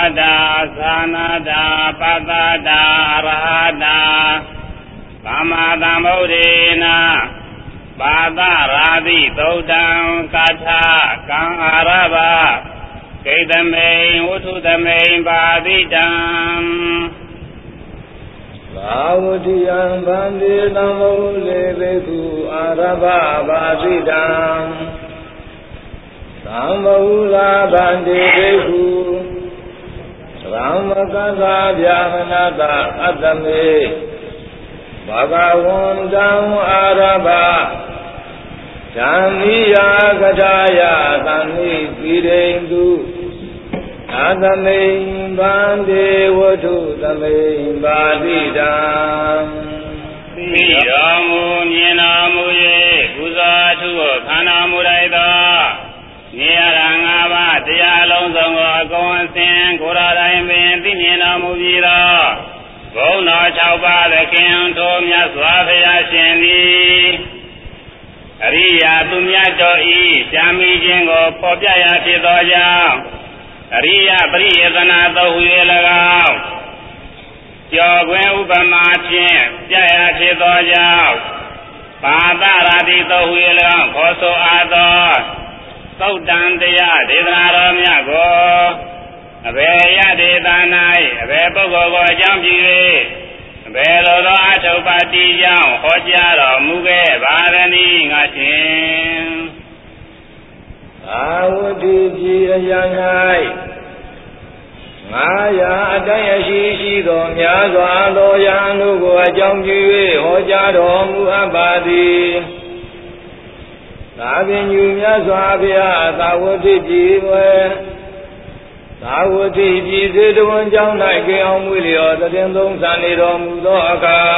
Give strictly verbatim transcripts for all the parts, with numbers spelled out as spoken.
ดาสานาดาปัตตาดาอรหตาสัมมาสัมพุทธัสสะปาตราติသုตตังกัจฉากังอารภะกิตเมวุทุตเมปาติตังบาวติยังบันเดตังโมเลเบกุอารภะปาติตังสัมมหุลาบันเดเบกุรัมมกัสสะญาณตะอัตตเมภะคะวันตังอาราภะธรรมิยากถายาตันนิปิเรนตุอาตเมบันเดวัตถุตเมปาติตังသိတော်မူမြင်တော်မူ၍ပူဇော်အထုကိုခံတော်မူလိုက်သောနေရတာငါးပါးတရားလုံးစုံကိုအကုန်အစင်ကိုယ်တော်တိုင်ပင်သိမြင်တော်မူပြီးသောဘုန်းတော်၆ပါးသခင်ထိုမြတ်စွာဘုရားရှင်သည်အရိယာသူမြတ်တော်ဤရှားမိခြင်းကိုဖော်ပြရဖြစ်သောကြောင့်အရိယပရိယေသနာတော်ဟူ၍၎င်းကျော်ခွင်ဥပမာဖြင့်ပြရဖြစ်သောကြောင့်ပါဒရာတိတော်ဟူ၍၎င်းခေါ်ဆိုအားသောသုတ်တံတရားဒေသနာတော်မြတ်ကိုအဘယ်ရဒေသ၌အဘယ်ပုဂ္ဂိုလ်ကိုအကြောင်းပြု၍အဘယ်လိုသောအထုပ္ပတိကြောင့်ဟောကြားတော်မူခဲ့ပါသနည်းငါရှင်အာဝတိကြီးအရာ၌ငါရာအတိုင်းအရှိရှိသောများစွာသောယဟန်တို့ကိုအကြောင်းပြု၍ဟောကြားတော်မူအပ်ပါသည်သာပင်ယူမြတ်စွာဘုရားသာဝတိကြီးဝေသာဝတိကြီးစေတဝန်ကြောင့်၌ကေအောင်မူလျောတည်သုံးဆန်နေတော်မူသောအခါ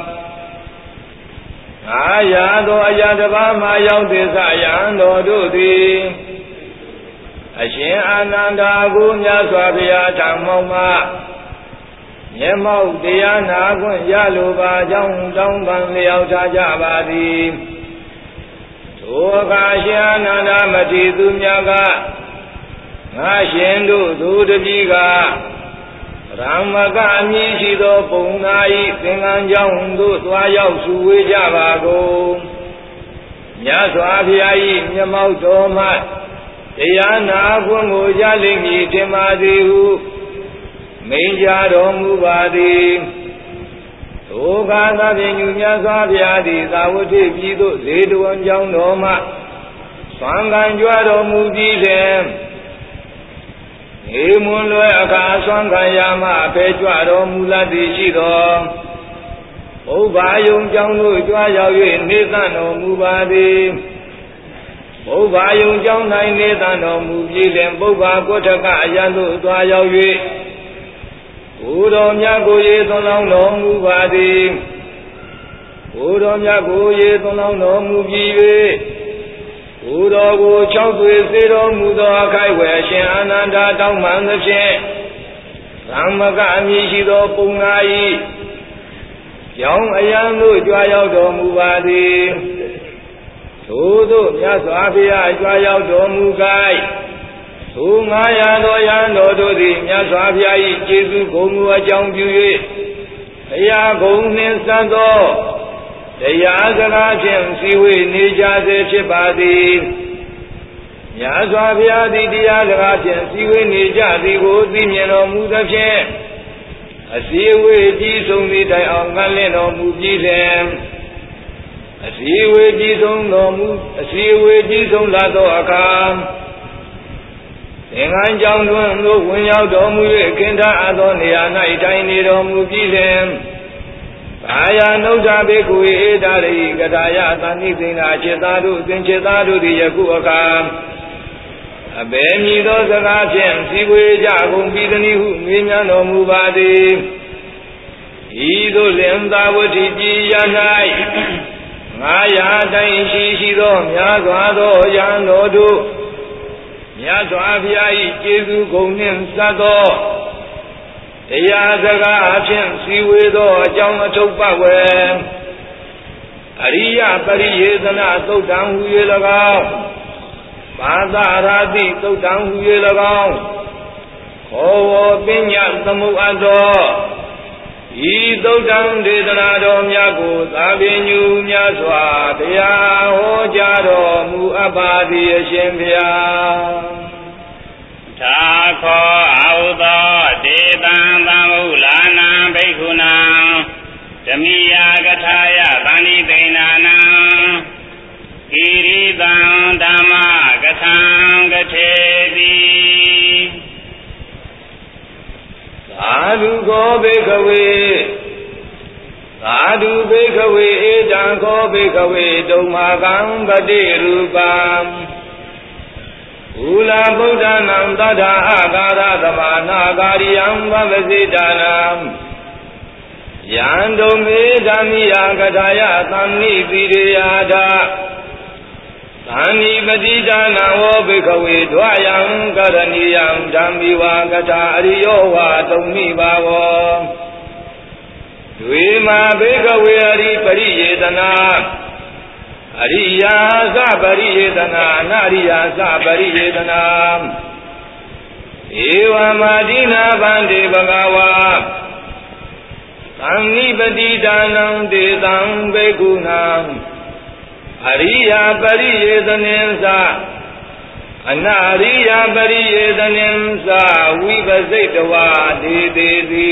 ငါရာသောအရာတစ်ပါးမှရောက်သေးစယဟန်တော်တို့သည်အရှင်အာနန္ဒာကိုမြတ်စွာဘုရားထံမှောက်မှမျက်မှောက်တရားနာခွင့်ရလိုပါကြောင်းတောင်းပန်လျောက်ထားကြပါသည်ထိုအခါရှင်အာနန္ဒာမထေရသူများကငါရှင်တို့သူတပည့်ကရမ္မကအမည်ရှိသောပုံနာဤသင်္ကန်းကြောင်းသို့သွားရောက်စုဝေးကြပါကုန်မြတ်စွာဘုရားဤမျက်မှောက်တော်မှတရားနာခွင့်ကိုရလိမ့်မည်ထင်ပါသည်ဟုမိန့်ကြားတော်မူပါသည်ထိုကာသဖြင့်ညူမြတ်စွာဘုရားသည်သာဝတိပြည်သို့ဇေတဝန်ကြောင်းတော်မှသွန်ခံကြွတော်မူပြီးလျှင်ေမွန်လွယ်အခါဆွမ်းခံရမှအဖေကြွတော်မူလာသည်ရှိသောဘုရားယုံကြောင်းတို့ကြွရောက်၍နေသံတော်မူပါသည်ဘုရားယုံကြောင်း၌နေသံတော်မူပြီးလျှင်ပုဗ္ဗာကုဋ္ဌကအရသို့သွားရောက်၍ဘုတော်မြတ်ကိုရေသွန်လောင်းတော်မူပါသည်ဘုတော်မြတ်ကိုရေသွန်လောင်းတော်မူပြီး၍ဘုတော်ကို၆သွေစေတော်မူသောအခိုက်ဝယ်ရှင်အာနန္ဒာတောင်းပန်သဖြင့်သမ္မကအမည်ရှိသောပုံနာ၏ကြောင်းအရန်သို့ကြွရောက်တော်မူပါသည်ထိုသို့မြတ်စွာဘုရားကြွရောက်တော်မူကိုက်ထိုငါးရာသောယဟန်တော်တို့သည်မြတ်စွာဘုရား၏ကျေးဇူးဂုဏ်ကိုအကြောင်းပြု၍တရားဂုဏ်နှင့်စပ်သောတရားစကားဖြင့်စည်းဝေးနေကြစေဖြစ်ပါသည်မြတ်စွာဘုရားသည်တရားစကားဖြင့်စည်းဝေးနေကြသည်ကိုသိမြင်တော်မူသဖြင့်အစည်းဝေးကြီးဆုံးသည့်တိုင်အောင်ငတ်လင့်တော်မူပြီးလျှင်အစည်းဝေးကြီးဆုံးတော်မူအစည်းဝေးကြီးဆုံးလာသောအခါသင်္ကန်းကြောင့်တွင်သို့ဝင်ရောက်တော်မူ၍ခင်ထအပ်သောနေရာ၌ထိုင်နေတော်မူပြီးလျှင်ဘာယာနုဒ္ဓဘေကုဧတာရိကထာယသန္တိသိနာจิตသားတို့သင်จิตသားတို့သည်ယခုအခါအဘယ်မည်သောစကားဖြင့်စည်းဝေးကြကုန်ပြီးသည်ဟုမေးမြန်းတော်မူပါသည်ဤသို့လင်သာဝတိပြည်ရ၌ငါးရာတိုင်းရှိရှိသောများစွာသောယံတော်တို့မြတ်စွာဘုရား၏ကျေးဇူးဂုဏ်နှင့်စပ်သောတရားစကားအဖြင့်စည်းဝေးသောအကြောင်းအထုပ္ပဝေအရိယပရိယေသနာသုတ်တံဟူ၍၎င်းဘာသာရာတိသုတ်တံဟူ၍၎င်းဝပညာသမုအပ်သောဤသုတ်တံဒေသနာတော်များကိုသာပင်ညူများစွာတရားဟောကြားတော်မူအပ်ပါသည်အရှင်ဘုရားသာခောအာဟုသောဒေတံသံဟုလာနံဘိက္ခုနံဓမိယာကထာယသန္တိသိဏနံကိရိတံဓမ္မကထံကထေတိသာဓုခောဘိက္ခဝေသာဓုဘိက္ခဝေဧတံခောဘိက္ခဝေဒုမ္မာကံပတိရူပံဥလာဗုဒ္ဓနာသတ္ထာအာကာရသမနာကာရိယံဘဝစိတာနံယံဒုမေဓမ္မိယကထာယသံနိပိရိယာဒသံနိပတိဒါနဝောဘိက္ခဝေဒွာယံကရဏီယံဓမ္မိဝါကထာအရိယောဝါတုံမိပါဝောဒွေမာဘိက္ခဝေအရိပရိယေတနာအရိယာသပရိယေတနာအနာရိယာသပရိယေတနာဧဝမာတိနာဗန္တိဘဂဝါသံနိပတိဒါနံဒေတံဘိက္ခုနံအရိယာပရိယေတနိသအနာရိယာပရိယေတနိသဝိပစိတဝါဒေတိတိ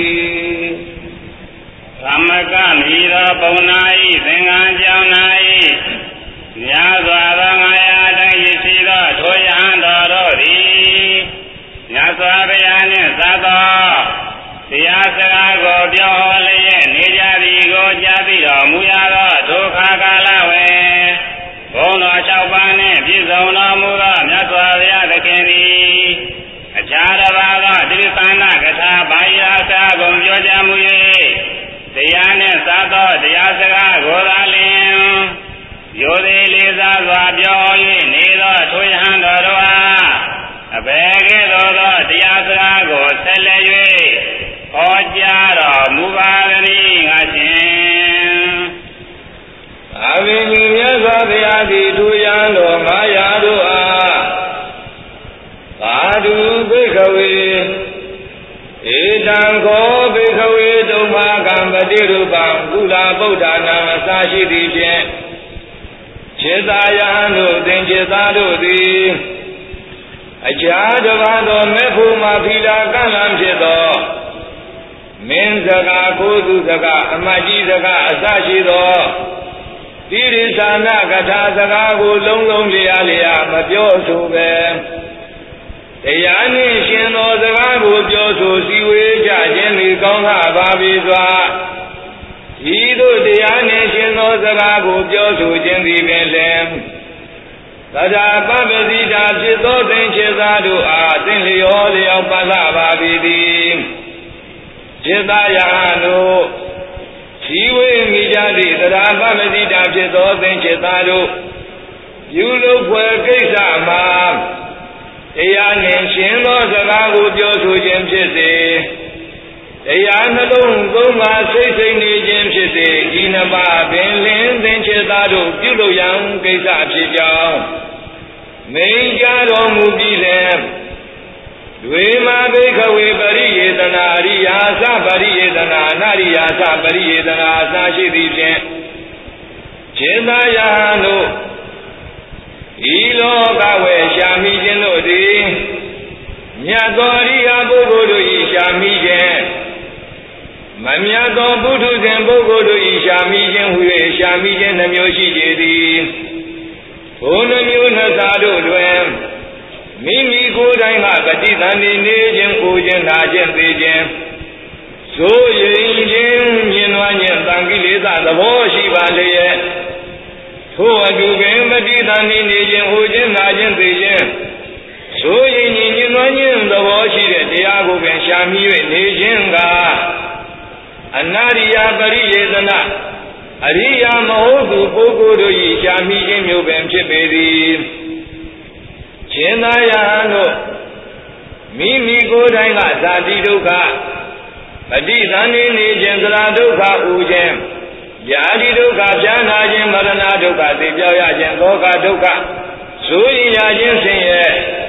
သမကမိသောပုံနာဤသင်္ကန်းကြောင်းနာဤများစွာသောငါးရာတိုင်းရရှိသောထိုယဟန်တော်တို့သည်မြတ်စွာဘုရားနှင့်သာသောတရားစကားကိုပြောဟောလျက်နေကြသည်ကိုကြားသိတော်မူရသောဒုက္ခကာလဝေဘုံတော်၆ပါးနှင့်ပြည့်စုံတော်မူသောမြတ်စွာဘုရားသခင်သည်အခြားတစ်ပါးသောတိရစ္ဆာန်ကထာဘာယအစာကိုပြောကြားမူ၍တရားနှင့်သာသောတရားစကားကိုသာလျှင်ရိုသေလေးစားစွာပြော၍နေသောထိုယဟန်တော်တို့အားအဘယ်ကဲ့သို့သောတရားစကားကိုဆက်လက်၍ဟောကြားတော်မူပါသည်ငါရှင်အဘိဓိမြတ်စွာဘုရားသည်ထိုယဟန်တော်ငါးရာတို့အားသာဓုဘိက္ခဝေဧတံခောဘိက္ခဝေဒုမ္မာကံပတိရူပံကုလာဗုဒ္ဓနာအစရှိသည်ဖြင့်ခြေသာယဟန်တို့သင်္ခြေသာတို့သည်အခြားတစ်ပါးသောမေဖို့မှာဖီလာကံလံဖြစ်သောမင်းစကားကိုသူစကားအမတ်ကြီးစကားအစရှိသောတိရိစ္ဆာနကထာစကားကိုလုံးလုံးလျားလျားမပြောဆိုပဲတရားနှင့်ရှင်သောစကားကိုပြောဆိုစည်းဝေးကြခြင်းသည်ကောင်းလှပါပြီစွာဤသို့တရားနှင့်ရှင်သောစကားကိုပြောဆိုခြင်းသည်ပင်လည်းသဒ္ဓပပ္ပတိတာဖြစ်သောသင်္ချေသာတို့အားသင်လျောလျောက်ပါလှပါပြီသည်จิตယဟန်တို့ဇီဝေမိကြသည့်သဒ္ဓပပ္ပတိတာဖြစ်သောသင်္ချေသာတို့ပြုလုပ်ဖွယ်ကိစ္စမှာတရားနှင့်ရှင်သောစကားကိုပြောဆိုခြင်းဖြစ်စေတရားနှလုံးသုံးပါးစိတ်စိတ်နေခြင်းဖြစ်စေဤနှစ်ပါးပင်လင်းသင်္ချေသာတို့ပြုလုပ်ရန်ကိစ္စဖြစ်ကြောင်းမိန့်ကြားတော်မူပြီးလည်းဒွေမာဘိက္ခဝေပရိယေတနာအရိယာသပရိယေတနာအနာရိယာသပရိယေတနာအစရှိသည်ဖြင့်ခြေသာယဟန်တို့ဤလောကဝေရှာမိခြင်းတို့သည်မြတ်သောအရိယာပုဂ္ဂိုလ်တို့၏ရှာမိခြင်းမမြတ်သောပုထုဇဉ်ပုဂ္ဂိုလ်တို့၏ရှာမိခြင်းဟူ၍ရှာမိခြင်းနှမျိုးရှိကြသည်ထိုနှမျိုးနှစ်စားတို့တွင်မိမိကိုယ်တိုင်ကပฏิသန္ဓေနေခြင်းကိုခြင်းနာခြင်းသိခြင်းဆိုရင်ခြင်းမြင်နွမ်းခြင်းတန်ကိလေသာသဘောရှိပါလျက်ထိုအတူပင်ပฏิသန္ဓေနေခြင်းဟူခြင်းနာခြင်းသိခြင်းဆိုရင်မြင်နွမ်းခြင်းသဘောရှိတဲ့တရားကိုပင်ရှာမိ၍နေခြင်းကအနာရိယပရိယေသနာအရိယာမဟုတ်သူပုဂ္ဂိုလ်တို့၏ရှာမိခြင်းမျိုးပင်ဖြစ်ပေသည်ရှင်သာယဟန်တို့မိမိကိုယ်တိုင်ကဇာတိဒုက္ခပฏิသန္ဓေနေခြင်းသရဒုက္ခဥခြင်းဗျာတိဒုက္ခပြာနာခြင်းမရဏဒုက္ခသိပြောက်ရခြင်းဒုက္ခဒုက္ခဆိုရင်ရခြင်းဆင်းရဲ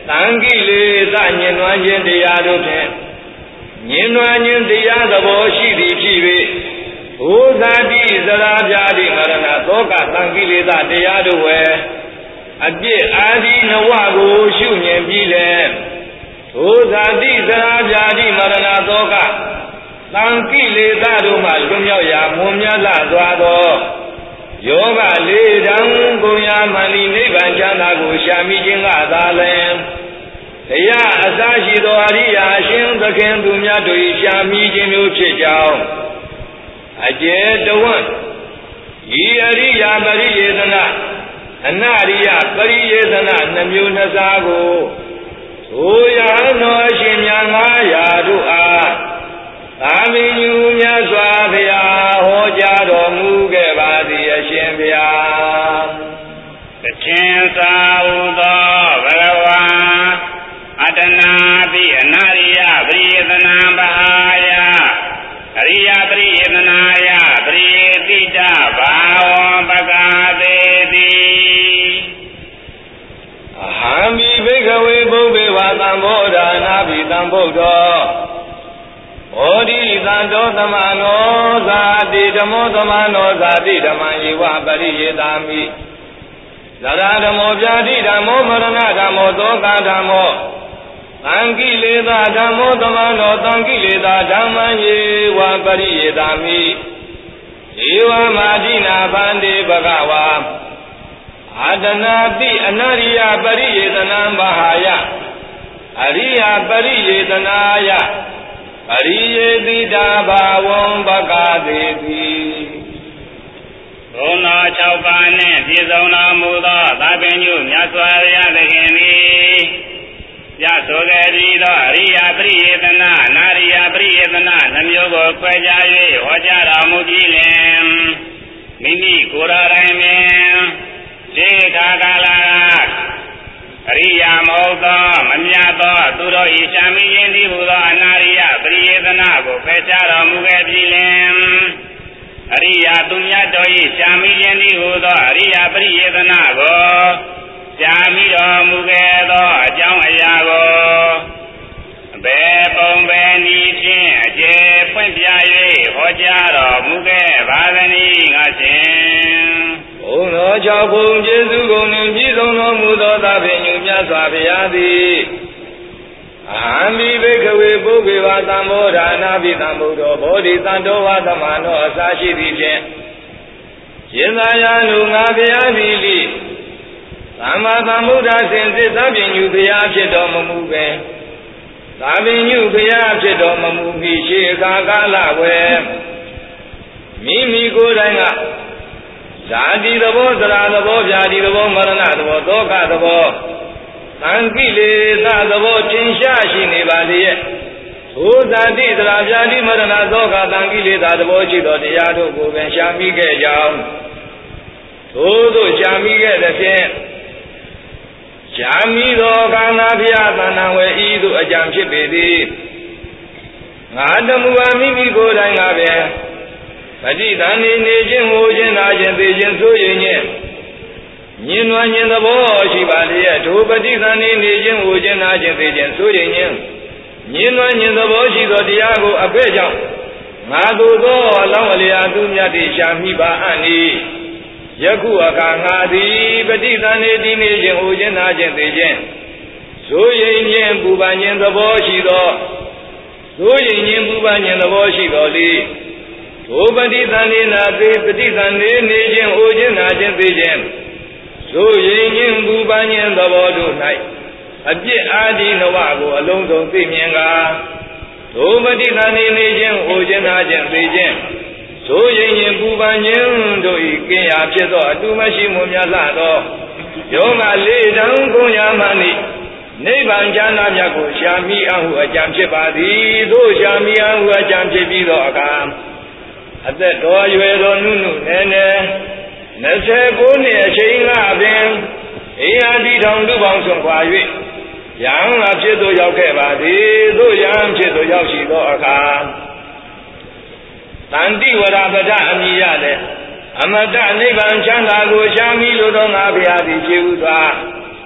တန်ကိလေသညင်နွမ်းခြင်းတရားတို့ဖြင့်ညင်နွမ်းခြင်းတရားသဘောရှိသည်ဖြစ်၍ဘုဇာတိသရာပြာတိမရဏသောကတန်ကိလေသတရားတို့ဝယ်အပြစ်အာဒီနဝကိုရှုမြင်ပြီးလေဘုဇာတိသရာပြာတိမရဏသောကတန်ကိလေသတို့မှလွန်မြောက်ရာမွန်မြတ်လာစွာသောယောဂလေးတံကုန်ရာမန္တိနိဗ္ဗာန်ချမ်းသာကိုရှာမိခြင်းကသာလျှင်တရားအစရှိသောအရိယာရှင်သခင်သူများတို့၏ရှာမိခြင်းမျိုးဖြစ်ကြောင်းအကျေတဝံဤအရိယာပရိယေသနာအနရိယပရိယေသနာနှမျိုးနှစားကိုသို့ရသောအရှင်များငါးရာတို့အားသာမညူမြတ်စွာဘုရားဟောကြားတော်မူခဲ့ပါသည်အရှင်ဘုရားတခြင်းသာဟုသောဘဂဝါအတနာပိအနာရိယပရိယေသနာမဟာယအရိယပရိယေသနာယပရိယေတိတဘာဝံပကာသေတိအဟံမိဘိကဝေဘုဗ္ဗေဝသံဘောဓာနာပိသံဗုဒ္ဓောဩဒီသံတောသမနောဇာတိဓမ္မောသမနောဇာတိဓမ္မယေဝပရိယေတာမိဇရာဓမ္မောပြာတိဓမ္မောမရဏဓမ္မောသောကဓမ္မောသံကိလေသာဓမ္မောသမနောသံကိလေသာဓမ္မယေဝပရိယေတာမိဧဝမာတိနာဗန္တိဘဂဝါအာတနာတိအနရိယပရိယေသနံမဟာယအရိယပရိယေသနာယပရိယေတိတာဘာဝံပကာသေတိဘုံသော၆ပါးနှင့်ပြည့်စုံတော်မူသောသာပင်ညုမြတ်စွာဘုရားသခင်သည်ပြဆိုခဲ့ပြီးသောအရိယပရိယေသနာအနာရိယပရိယေသနာနှမျိုးကိုခွဲခြား၍ဟောကြားတော်မူပြီးလျှင်မိမိကိုယ်တော်တိုင်ပင်ခြေခါကာလအရိယာမဟုတ်သောမမြတ်သောသူတို့၏ရှာမိခြင်းသည်ဟူသောအနာရိယပရိယေသနာကိုဖယ်ရှားတော်မူခဲ့ပြီးလျှင်အရိယာသူမြတ်တို့၏ရှာမိခြင်းသည်ဟူသောအရိယာပရိယေသနာကိုရှာမိတော်မူခဲ့သောအကြောင်းအရာကိုဘယ်ပုံဘယ်နည်းဖြင့်အကျေဖွင့်ပြ၍ဟောကြားတော်မူခဲ့ပါသနည်းငါရှင်ဘုံတော်ကြောင့်ဘုံကျေးဇူးကုန်နှင့်ပြည့်စုံတော်မူသောသာပင်ညူမြတ်စွာဘုရားသည်အဟံမိဘိကဝေပုဗ္ဗေဝသံမောဓာနာပိသံဗုဒ္ဓောဘောဓိသံတောဝသမနောအစာရှိသည်ဖြင့်ရှင်သာယာလူငါဘုရားသည်လိသမ္မာသမ္ဗုဒ္ဓဆင်စစ်သာပင်ညူဘုရားဖြစ်တော်မမူပဲသာပင်ညူဘုရားဖြစ်တော်မမူမီရှေခါကာလဝေမိမိကိုယ်တိုင်ကဇာတိသဘောသရာသဘောဗျာတိသဘောမရဏသဘောသောကသဘောသံကိလေသာသဘောထင်ရှားရှိနေပါလေရဲ့သို့ဇာတိသရာဗျာတိမရဏသောကသံကိလေသာသဘောရှိသောတရားတို့ကိုပင်ရှားမိခဲ့ကြောင်းသို့သို့ရှားမိခဲ့တဲ့ဖြင့်ရှားမိသောကာနာဖျားသဏ္ဍာန်ဝယ်ဤသို့အကြံဖြစ်ပေသည်ငါတမူအမိမိကိုယ်တိုင်ကပင်ပฏิသန္ဓေနေခြင်းဟိုခြင်းနာခြင်းသိခြင်းဆိုရင်ညင်ညင်နွမ်းခြင်းသဘောရှိပါလျက်ဒုပฏิသန္ဓေနေခြင်းဟိုခြင်းနာခြင်းသိခြင်းဆိုရင်ညင်ညင်နွမ်းခြင်းသဘောရှိသောတရားကိုအဖဲ့ကြောင့်ငါသို့သောအလောင်းအလျာသူမြတ်တိရှာမိပါအံ့ဤယခုအခါငါသည်ပฏิသန္ဓေတည်နေခြင်းဟိုခြင်းနာခြင်းသိခြင်းဆိုရင်ညင်ပူပန်ခြင်းသဘောရှိသောဆိုရင်ညင်ပူပန်ခြင်းသဘောရှိသောလေဒုပฏิသန္ဓေနာသေပฏิသန္ဓေနေခြင်းဟိုခြင်းနာခြင်းသိခြင်းဆိုရင်ညင်ပူပန်ခြင်းသဘောတို့၌အပြစ်အာဒီနဝကိုအလုံးစုံသိမြင်ကားဒုပฏิသန္ဓေနေခြင်းဟိုခြင်းနာခြင်းသိခြင်းဆိုရင်ညင်ပူပန်ခြင်းတို့၏ကင်းရာဖြစ်သောအတူမရှိမွန်မြတ်လာသောယောဂလေးတံကုန်ရာမှနိနိဗ္ဗာန်ချမ်းသာမြတ်ကိုရှာမိအဟုအကြံဖြစ်ပါသည်သို့ရှာမိအဟုအကြံဖြစ်ပြီးသောအခါအသက်တော်ရွယ်တော်နုနုနယ်နယ်နှစ်ဆယ်ကိုးနှစ်အချိန်ကပင်အိယာတိထောင်လူပေါင်းဆွန်ခွာ၍ယံအဖြစ်သို့ရောက်ခဲ့ပါသည်သို့ယံဖြစ်သို့ရောက်ရှိသောအခါတန်တိဝရပဒအမိရတဲ့အမတနိဗ္ဗာန်ချမ်းသာကိုရှာမိလိုသောငါဘုရားသည်ခြေဥစွာ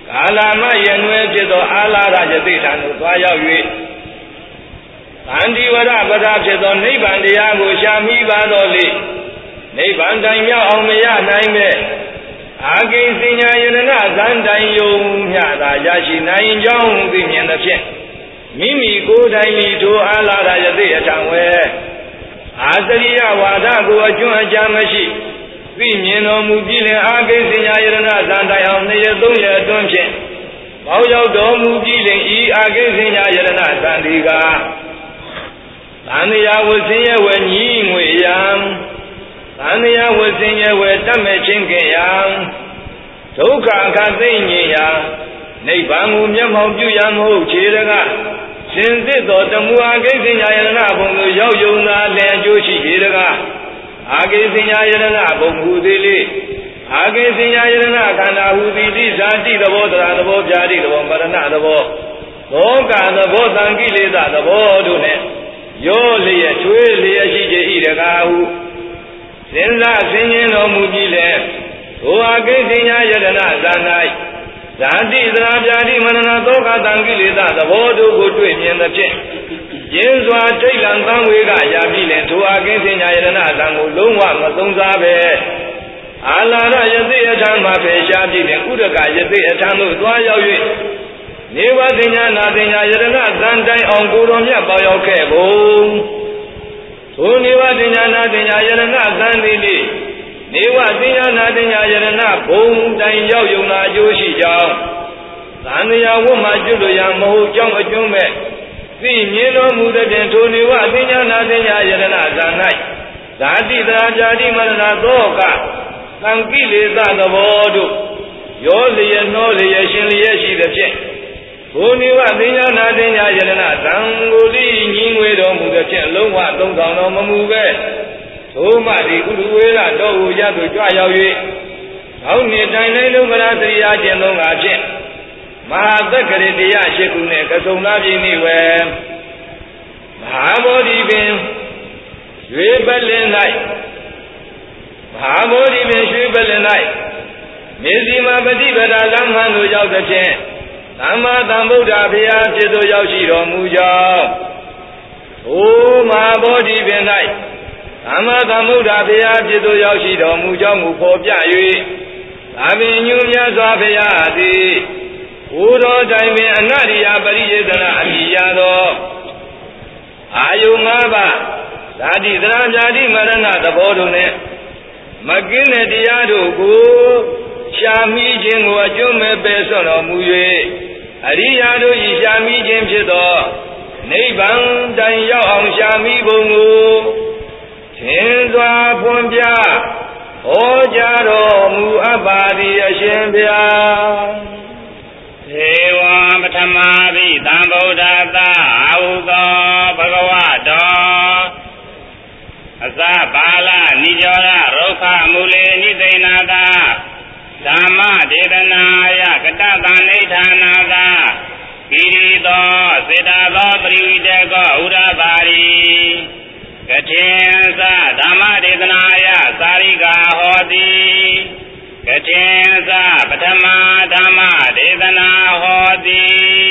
ကာလမယနွယ်ဖြစ်သောအာလာရယသိထံသို့သွားရောက်၍သန္တိဝရပဒဖြစ်သောနိဗ္ဗာန်တရားကိုရှာမိပါတော်လေနိဗ္ဗာန်တိုင်မြောက်အောင်မရနိုင်ပဲအာကိဉ္စညာယရဏဇန်တိုင်ယုံမြသာရရှိနိုင်ကြောင်းသိမြင်သဖြင့်မိမိကိုယ်တိုင်ဤထိုအာလာရယသိအထံဝဲအာသရိယဝါဒကိုအကျွမ်းအကြမ်းမရှိသိမြင်တော်မူပြီးလင်အာကိဉ္စညာယရဏဇန်တိုင်အောင်နှစ်ရက်သုံးရက်အတွင်းဖြင့်ပေါရောက်တော်မူပြီးလင်ဤအာကိဉ္စညာယရဏဇန်ဒီကသံဃာဝဆင်းရဲဝဲညီငွေယံသံဃာဝဆင်းရဲဝဲတတ်မဲ့ချင်းကင်ယံဒုက္ခအခါသိညင်ရာနိဗ္ဗာန်ကိုမျက်မှောက်ပြုရမဟုတ်ခြေတကရှင်သစ်တော်တမူအာကိဉ္စညာယရဏဘုံသို့ရောက်ယုံသာလင်အကျိုးရှိခြေတကအာကိဉ္စညာယရဏဘုံဟူသည်လေအာကိဉ္စညာယရဏခန္ဓာဟူသည်တိဇာတိသဘောတရားသဘောပြာတိသဘောမရဏသဘောသောကသဘောသံကိလေသာသဘောတို့နဲ့ရောလျက်ချွေးလျက်ရှိကြ၏တကားဟုစဉ်းစားဆင်ခြင်တော်မူပြီးလေထိုအာကိဉ္စညာယတနာဇာ၌ဇာတိသရာပြာတိမနနာသောကတံကိလေသာသဘောတို့ကိုတွေ့မြင်သဖြင့်ရင်းစွာထိတ်လန့်သံဝေကရာပြီးလေထိုအာကိဉ္စညာယတနာဇံကိုလုံးဝမသုံးစားပဲအာလာရယသိအထံမှာဖေရှားပြီးလေဥဒကယသိအထံသို့သွားရောက်၍နေဝသိညာနာသိညာယတနာဇံတိုင်အောင်ကိုယ်တော်မြတ်ပေါရောက်ခဲ့ကုန်ထိုနေဝသိညာနာသိညာယတနာဇံသည်လေနေဝသိညာနာသိညာယတနာဘုံတိုင်ရောက်ယုံနာအကျိုးရှိကြောင်းသံဃာဝတ်မှကျွတ်လို့ရမဟုတ်ကြောင်းအကျုံးမဲ့သိမြင်တော်မူတဲ့ဖြင့်ထိုနေဝသိညာနာသိညာယတနာဇံ၌ဇာတိသရာပြာတိမရဏသောကသံကိလေသာသဘောတို့ရောလျက်နှောလျက်ရှင်လျက်ရှိသည်ဖြင့်ဘုနိဝသိညာနာသိညာယတနာသံကိုလိညီငွေတော်မူသည်ဖြင့်လုံးဝသုံးဆောင်တော်မမူပဲထိုမှဒီဥဒဝေရတော်ကိုရသို့ကြွရောက်၍နောက်နှစ်တိုင်းတိုင်းလုံးကရာသရိယာကျင့်သုံးကားဖြင့်မဟာသက္ကရေတရားရှိခုနှင့်ကဆုံသားပြည့်နေဝဲမဟာဘောဓိပင်ရွေပလင်၌မဟာဘောဓိပင်ရွှေပလင်၌မေဇိမာပฏิပဒါလမ်းမှန်သို့ရောက်သည်ဖြင့်သမ္မာသမ္ဗုဒ္ဓဘုရားဖြစ်သို့ရောက်ရှိတော်မူကြောင်းအိုမဟာဘောဓိပင်၌သမ္မာသမ္ဗုဒ္ဓဘုရားဖြစ်သို့ရောက်ရှိတော်မူကြောင်းကိုဖော်ပြ၍သာပင်ညူမြတ်စွာဘုရားသည်ဘုရောတိုင်ပင်အနရိယပရိယေသနာအမိရသောအာယုငါးပါးဇာတိသရပြာတိမရဏသဘောတို့နဲ့မကင်းတဲ့တရားတို့ကိုရှာမိခြင်းကိုအကျုံးမဲ့ပယ်စွန့်တော်မူ၍အရိယာတို့ဤရှာမိခြင်းဖြစ်သောနိဗ္ဗာန်တိုင်ရောက်အောင်ရှာမိပုံကိုသင်စွာဖွင့်ပြဟောကြားတော်မူအပ်ပါသည်အရှင်ဘုရားေဝံပထမဘိသံဗုဒ္ဓသာအာဟုသောဘဂဝတောအစပါဠနိကြောရရုခမူလေနိသိဏတာဓမ္မဒေသနာယကတသနိဌာနာသာကိရိသောစေတသောပရိဝိတေကောဥရပါရိကထေသဓမ္မဒေသနာယသာရိကာဟောတိကထေသပထမဓမ္မဒေသနာဟောတိ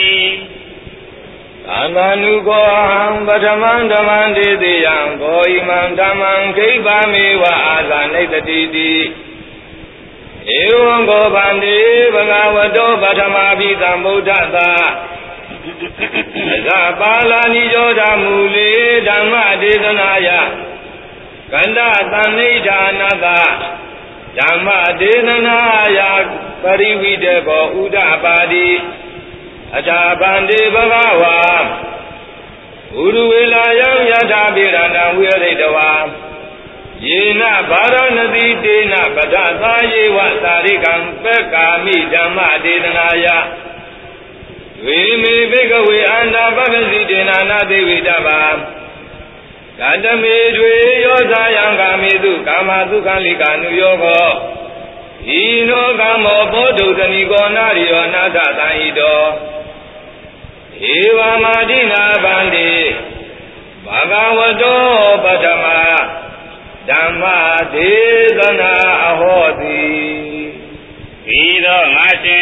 သံဃာနုကောဟံပထမဓမ္မဒေတိယံဘောဣမံဓမ္မံခိဗ္ဗမေဝအာဇာနိတတိတိဧဝံကောဗန္တိဘဂဝတောပထမဘိသံဗုဒ္ဓသာအဇပါဠနိယောဓမူလေဓမ္မဒေသနာယကန္တသနိဌာနသာဓမ္မဒေသနာယပရိဝိတေကောဥဒပါတိအထာပန္တိဘဂဝါဥရဝေလာယံယထာပိရဏံဝိရိတဝါယေနဗာရဏတိတေနပဒသာယေဝသာရိကံပက္ကာမိဓမ္မဒေသနာယဝေမေဘိကဝေအန္တာပပစီတေနာနာသေဝိတဗာကတမေတွေယောဇာယံကာမေတုကာမသုခလိကာနုယောကောဤနောကာမောဘောဓုတနိကောနာရိယောနာသသံဣတောဧဝမာတိနာဗန္တိဘဂဝတောပထမဓမ္မဒေသနာအဟောတိဤသောငါရှင်ဖြစ်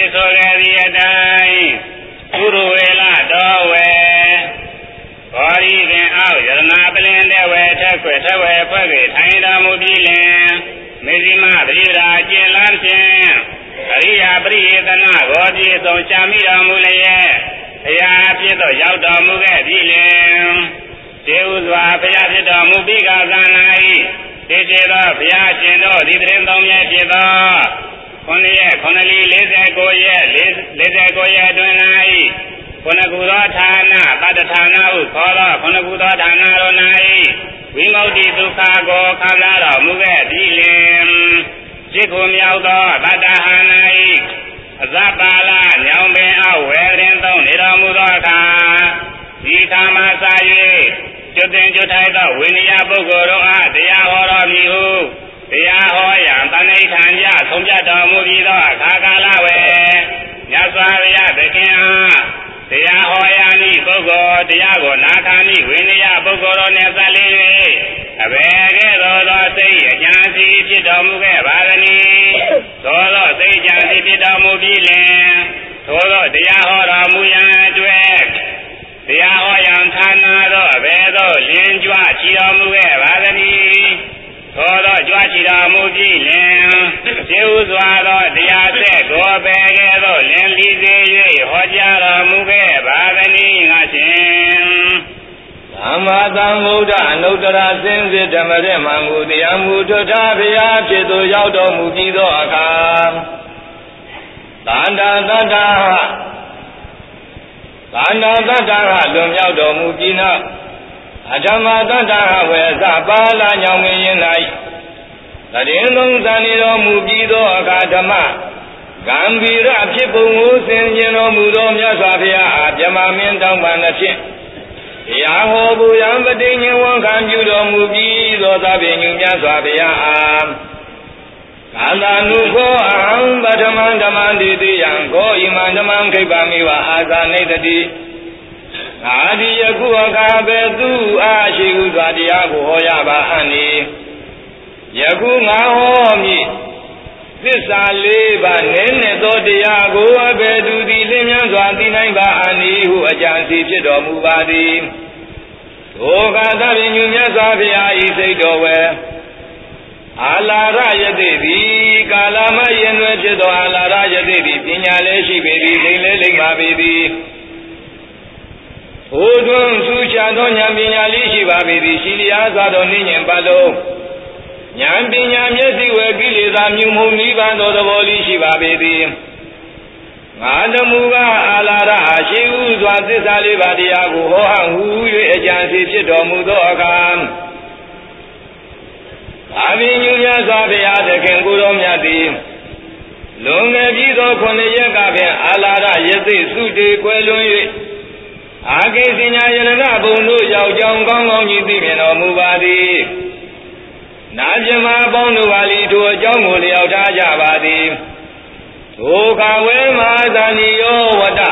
ဆိုခဲ့သည့်အတိုင်းပုရုဝေလတော်ဝေဘောရီပင်အောက်ယရနာပလင်တဲ့ဝေထက်ခွေထဝေဖွဲ့၍ထိုင်တော်မူပြီးလင်မေဇိမပရိဒါကျင်လန်းဖြင့်အရိယာပရိယေသနာကိုပြည့်စုံချမိတော်မူလျက်ဘုရားဖြစ်သောရောက်တော်မူခဲ့ပြီးလင်တေဥစွာဘုရားဖြစ်တော်မူပြီးကသာ၌တေကျေသောဘုရားရှင်တို့ဒီတရင်သုံးရက်ဖြစ်သောခုနှစ်ရက်ခုနှစ်လီလေးဆယ်ကိုရက်လေးဆယ်ကိုရက်အတွင်း၌ခုနှစ်ခုသောဌာနပတ္တဌာနဟုခေါ်သောခုနှစ်ခုသောဌာနတို့၌ဝိမု ക്തി ဒုက္ခကိုခံစားတော်မူခဲ့ပြီးလင်ရှိခုမြောက်သောပတ္တဟာ၌အဇပါလညောင်ပင်အောက်ဝေရင်သုံးနေတော်မူသောအခါဒီခါမှစ၍ကျွတ်တင်ကျွတ်ထိုက်သောဝိနည်းပုဂ္ဂိုလ်တို့အားတရားဟောတော်မူဟုတရားဟောရန်တဏိဌာန်ကြဆုံးဖြတ်တော်မူပြီးသောအခါကာလဝေမြတ်စွာဘုရားသခင်အားတရားဟောရမည့်ပုဂ္ဂိုလ်တရားကိုနာခံမည့်ဝိနည်းပုဂ္ဂိုလ်တို့နှင့်ဆက်လျ၍အဘယ်ကဲ့သို့သောစိတ်အကြံစီဖြစ်တော်မူခဲ့ပါသနည်းသို့သောစိတ်ကြံစီဖြစ်တော်မူပြီးလင်သို့သောတရားဟောတော်မူရန်အတွက်တရားဟောရန်ဌာနသောအဘယ်သို့လင်းကြွချီတော်မူခဲ့ပါသနည်းသို့သောကြွချီတော်မူပြီးလင်ခြေဥစွာသောတရားဆက်ကိုအဘယ်ကဲ့သို့လင်းလီစေ၍ဟောကြားတော်မူခဲ့ပါသနည်းငါရှင်သမ္မာသမ္ဗုဒ္ဓအနုတ္တရစင်စစ်ဓမ္မရမံကိုတရားမူထွတ်ထားဘုရားဖြစ်သို့ရောက်တော်မူပြီးသောအခါသန္တာသတ္တသန္တာသတ္တဟလွန်မြောက်တော်မူပြီးနောက်အဓမ္မသတ္တဟဝေသပါဠိညောင်ငင်ရင်၌တရင်လုံးသံနေတော်မူပြီးသောအခါဓမ္မဂံဗီရဖြစ်ပုံကိုဆင်ခြင်တော်မူသောမြတ်စွာဘုရားအားမြမမင်းတောင်းပန်သဖြင့်တရားဟောပူရန်ပဋိညာဉ်ဝန်ခံပြုတော်မူပြီးသောသဗ္ဗညုမြတ်စွာဘုရားအားကာလနုခောအဟံပထမဓမ္မန္တိတိယံခောဣမံဓမ္မံခိဗ္ဗမိဝအာဇာနိတတိငါဒီယခုအခါပဲသူအားရှိဥစွာတရားကိုဟောရပါအံ့ဤယခုငါဟောမည်သစ္စာလေးပါးနည်းနည်းသောတရားကိုအဘယ်သူသည်လင်းမြန်းစွာသိနိုင်ပါအံ့ဤဟုအကြံစီဖြစ်တော်မူပါသည်ထိုကသဗ္ဗညုမြတ်စွာဘုရားဤစိတ်တော်ဝေအာလာရယတိသည်ကာလမယင်တွင်ဖြစ်သောအာလာရယတိသည်ပညာလည်းရှိပေသည်လိမ့်လည်းလိမ့်ပါပေသည်ထိုတွင်သူချသောဉာဏ်ပညာလေးရှိပါပေသည်ရှိလျာစွာသောနိဉ္ဉ္ပတ်လုံးဉာဏ်ပညာမျက်စိဝေကိလေသာမြုံမှုနိဗ္ဗာန်သောသဘောလေးရှိပါပေသည်ငါတမူကားအာလာရအရှိဥစွာသစ္စာလေးပါးတရားကိုဟောဟံဟူ၍အကြံစီဖြစ်တော်မူသောအခါအဘိညုမြတ်စွာဘုရားသခင်ကိုယ်တော်မြတ်သည်လွန်ခဲ့ပြီးသောခုနှစ်ရက်ကပင်အာလာရယသိစုတေကွယ်လွန်၍အာကိစ္စညာယရဏဘုံတို့ရောက်ကြောင်းကောင်းကောင်းကြီးသိမြင်တော်မူပါသည်နာကျမပေါင်းတို့ပါလီထိုအကြောင်းကိုလျောက်ထားကြပါသည်ထိုကဝေမဟာသဏိယောဝတ္တ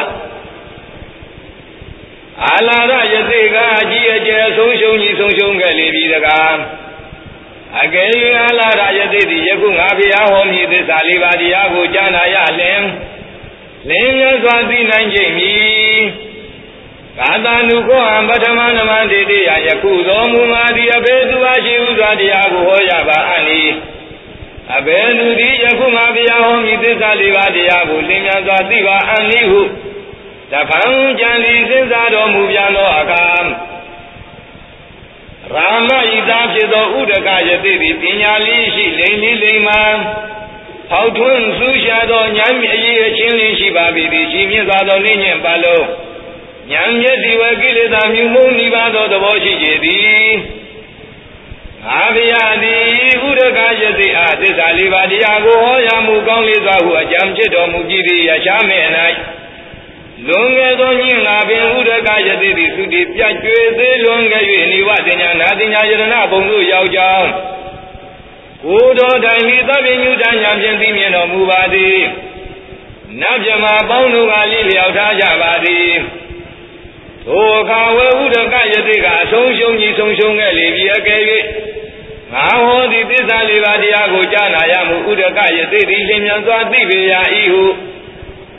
အာလာရယသိကအကြီးအကျယ်ဆုံးရှုံးကြီးဆုံးရှုံးခဲ့လေပြီတကားအကယ်၍အာလာရယသိသည်ယခုငါဘုရားဟောမည်သစ္စာလေးပါးတရားကိုကြားနာရလျင်လင်းမြတ်စွာသိနိုင်ခြင်းမည်ကာသနုခောဟံပထမနမန္တိတိယယခုသောမူမာသည်အဘယ်သူအားရှိဥစွာတရားကိုဟောရပါအံ့ဤအဘယ်သူသည်ယခုငါဘုရားဟောမည်သစ္စာလေးပါးတရားကိုလင်းမြတ်စွာသိပါအံ့ဤဟုတပံကြံသည်စဉ်းစားတော်မူပြန်သောအခါရာမဤသားဖြစ်သောဥဒကယသိသည်ပညာလေးရှိလိမ့်လိလိမ္မာဖောက်ထွန်းဆူရှာသောဉာဏ်အရေးအချင်းလေးရှိပါပြီသည်ရှိမြင့်စွာသောနိဉ္ဉ္ပတ်လုံးဉာဏ်မျက်စိဝေကိလေသာမြုံမှုနိဗ္ဗာန်သောသဘောရှိကြသည်ငါဘုရားသည်ဥဒကယသိအားသစ္စာလေးပါးတရားကိုဟောရမူကောင်းလေးစွာဟုအကြံဖြစ်တော်မူကြည်သည်ရရှားမဲ့၌လွန်ခဲ့သောညင်ငါပင်ဥဒကယသိသည်သုတိပြတ်ကျွေသေးလွန်ခဲ့၍နိဝတင်ညာနာတင်ညာယရဏဘုံတို့ရောက်ကြောင်းကိုယ်တော်တိုင်သည်သဗ္ဗညုတညာဖြင့်သိမြင်တော်မူပါသည်နတ်မြမပေါင်းတို့ကလေးလျောက်ထားကြပါသည်ထိုအခါဝေဥဒကယသိကအဆုံးရှုံးကြီးဆုံးရှုံးခဲ့လေပြီအကယ်၍ငါဟောသည်သစ္စာလေးပါးတရားကိုကြားနာရမှုဥဒကယသိသည်လျင်မြန်စွာသိပေရာ၏ဟု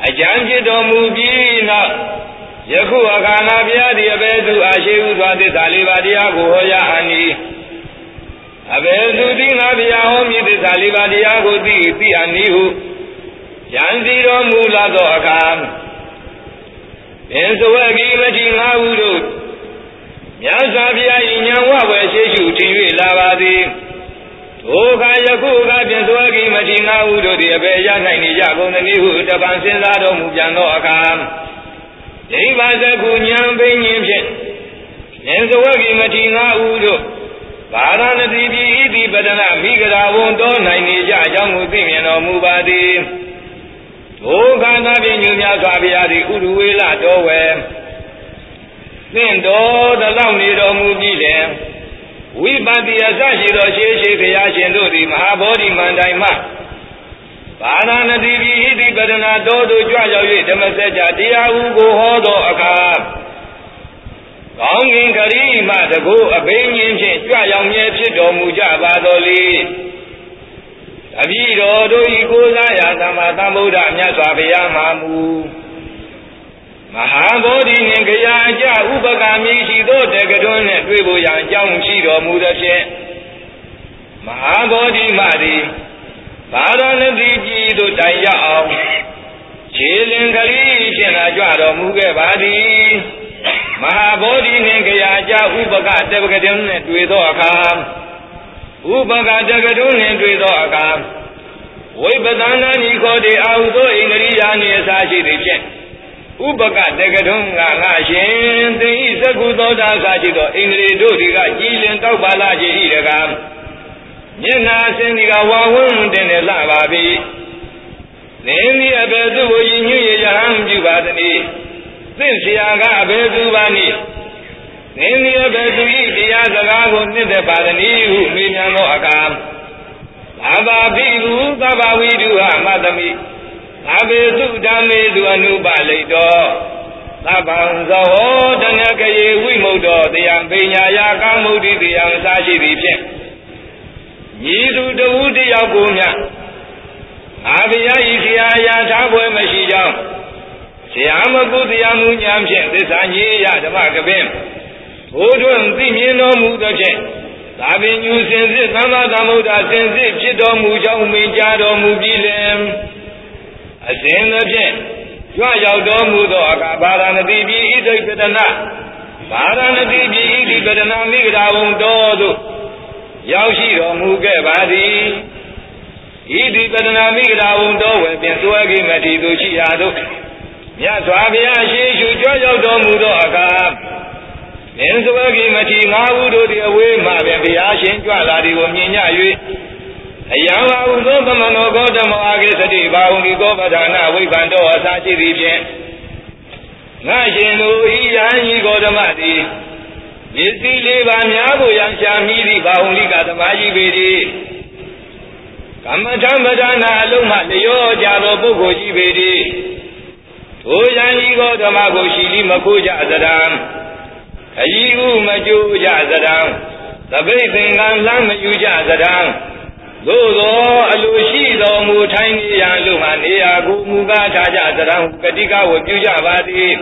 အကြံဖြစ်တော်မူပြီးနောက်ယခုအခါငါဘုရားသည်အဘယ်သူအရှိဥစွာသစ္စာလေးပါးတရားကိုဟောရအန်ဤအဘယ်သူသည်ငါဘုရားဟောမည်သစ္စာလေးပါးတရားကိုသိသိအန်ဤဟုယံစီတော်မူလာသောအခါပင်စဝဂိမတိငါဟုတို့မြတ်စွာဘုရား၏ဉာဏ်ဝဝယ်ရှိရှုထင်၍လာပါသည်ထိုအခါယခုအခါပင်စဝဂိမတိငါဟုတို့သည်အဘယ်ရ၌နေကြကုန်သနည်းဟုတပံစဉ်းစားတော်မူပြန်သောအခါဒိဗ္ဗစကုဉာဏ်ဘိညာဉ်ဖြင့်ပင်စဝဂိမတိငါဟုတို့ဗာရာဏသီပြည်ဣတိပတနာမိဂရာဝံတော်၌နေကြအကြောင်းကိုသိမြင်တော်မူပါသည်ထိုခန္ဓာဖြင့်ညွှန်များစွာဘုရားသည်ဥရဝေလတော်ဝယ်သင်တော်တလောက်နေတော်မူပြီးလင်ဝိပတ္တိအစရှိသောရှေးရှေးဘုရားရှင်တို့သည်မဟာဗောဓိမန္တိုင်မှဗာရာဏသီပြည်ဣတိပတနာတော်သို့ကြွရောက်၍ဓမ္မစကြာတရားဟုကိုဟောသောအခါကောင်းကင်ခရီးမှတကူအဘိညာဉ်ဖြင့်ကြွရောက်မြဲဖြစ်တော်မူကြပါတော်လေအဘိတော်တို့ဤကိုးစားရာသမ္မာသမ္ဗုဒ္ဓမြတ်စွာဘုရားမှာမူမဟာဗောဓိနှင့်ကြရာအကြဥပကာမိရှိသောတက္ကတွန်းနှင့်တွေ့ဖို့ရန်အကြောင်းရှိတော်မူသဖြင့်မဟာဗောဓိမှသည်ဗာရာဏသီပြည်သို့တိုင်ရောက်အောင်ခြေလင်ကလေးဖြင့်သာကြွတော်မူခဲ့ပါသည်မဟာဗောဓိနှင့်ကြရာအကြဥပကတက္ကတွန်းနှင့်တွေ့သောအခါဥပကတက္ကတွန်းနှင့်တွေ့သောအခါဝိပဿနာနိခောတိအာဟုသောဣန္ဒြိယာနှင့်အစာရှိသည်ဖြင့်ဥပကတက္ကတွန်းကငါရှင်သင်ဤသက္ကုသောတာစာရှိသောဣန္ဒြေတို့သည်ကကြည်လင်တောက်ပါလာခြင်းဤတကားမျက်နာအစဉ်ဒီကဝါဝန်းတင်နေလှပါပြီသင်သည်အဘယ်သူကိုယဉ်ညွတ်ရရဟန်းပြုပါသနည်းသင်ဆရာကအဘယ်သူပါနည်းသင်သည်အဘယ်သူဤတရားစကားကိုနှစ်သက်ပါသနည်းဟုမေးမြန်းသောအခါဘာဘာပိဟုသဗ္ဗဝိတုဟမသမိအဘေသုဓမ္မေသူအနုပလိတ်တော်သဗ္ဗံဇောတနကယေဝိမုတ်တော်တရားပညာယာကာမုဒ္ဒိတရားအစရှိသည်ဖြင့်ညီသူတဝုတယောက်ကိုမြတ်အာဘယဤဆရာယာထားပွဲမရှိကြောင်းဆရာမကုတရားမူညာဖြင့်သစ္စာကြီးရဓမ္မကပင်ထိုတွင်သိမြင်တော်မူသောဖြင့်သာပင်ညူစင်စစ်သမ္မာသမ္ဗုဒ္ဓစင်စစ်ဖြစ်တော်မူကြောင်းမိန့်ကြားတော်မူပြီးလင်အစဉ်သဖြင့်ကြွရောက်တော်မူသောအခါဗာရာဏသီပြည်ဣတိပတနာဗာရာဏသီပြည်ဣတိပတနာမိဂရာဝံတော်သို့ရောက်ရှိတော်မူခဲ့ပါသည်ဣတိပတနာမိဂရာဝံတော်ဝယ်ဖြင့်သွဲကိမတိသို့ရှိရာသို့မြတ်စွာဘုရားရှိရှုကြွရောက်တော်မူသောအခါမင်းသွဲကိမတိငါးခုတို့သည်အဝေးမှပင်ဘုရားရှင်ကြွလာသည်ကိုမြင်ကြ၍အယံဝဟုသောသမနောဂေါတမောအာဂိသတိဘာဝံဒီကောပဒါနဝိဗံတော်အစာရှိသည်ဖြင့်ငါရှင်တို့ဤယဟန်ဤဂေါတမသည်ပစ္စည်းလေးပါးများကိုရန်ရှာမိသည့်ဘာဝံလိကသမားကြီးပေသည်ကမ္မထံပဒါနာအလုံးမှလျောကြသောပုဂ္ဂိုလ်ကြီးပေသည်ထိုယဟန်ဤဂေါတမကိုရှိလိမခိုးကြသရံခရီးဥမကြိုးကြသရံသပိတ်သင်္ကန်းလမ်းမယူကြသရံသို့သောအလိုရှိတော်မူထိုင်နေရန်လို့မှနေရာကိုမူကားထားကြသရံကတိကဝပြုကြပါသည်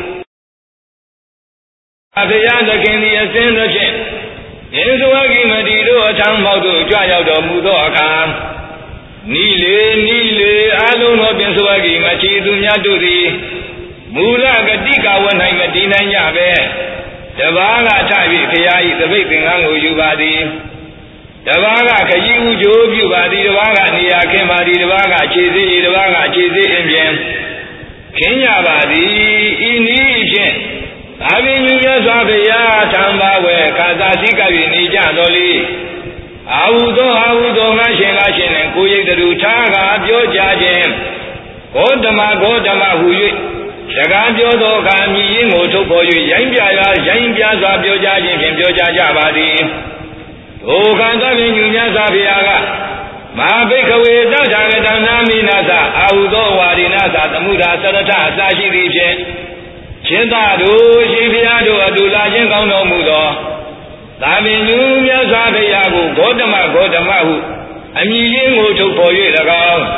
အဘယသခင်သည်အစဉ်သဖြင့်ယေဇဝဂိမတိတို့အထံမောက်တို့ကြွရောက်တော်မူသောအခါနီလေနီလေအလုံးသောပင်စဝဂိမတိသူများတို့သည်မူလကတိကဝ၌မတည်နိုင်ကြပဲတပါးကထ၍ဖရာ၏သပိတ်သင်္ကန်းကိုယူပါသည်တပါးကခရီးဥကြိုးပြုပါသည်တပါးကနေရာခင်းပါသည်တပါးကခြေစေးတပါးကခြေစေးအပြင်ခင်းကြပါသည်ဤနည်းဖြင့်သာဝိညုရသောဘုရားသံပါဝေခါသာသိက၍နေကြတော်လေအာဟုသောအာဟုသောငါရှင်ငါရှင်နှင့်ကိုရိတ်တူထားကပြောကြခြင်းဂေါတမဂေါတမဟူ၍စကားပြောသောအခါမြည်ရင်းကိုထုတ်ပေါ်၍ရိုင်းပြရာရိုင်းပြစွာပြောကြခြင်းဖြင့်ပြောကြကြပါသည်ဒုက္ခသဗ္ဗညုညသာဘုရားကမဟာဘိက္ခဝေတထာဂတနာမိနာသအာဟုသောဝါရိနာသသမှုသာသရထအစာရှိသည်ဖြင့်ရှင်သာတို့ရှင်ဘုရားတို့အတူလာခြင်းကောင်းတော်မူသောသာမင်ညုမြတ်စွာဘုရားကိုဂေါတမဂေါတမဟုအမည်ရင်းကိုထုတ်ပေါ်၍၎င်း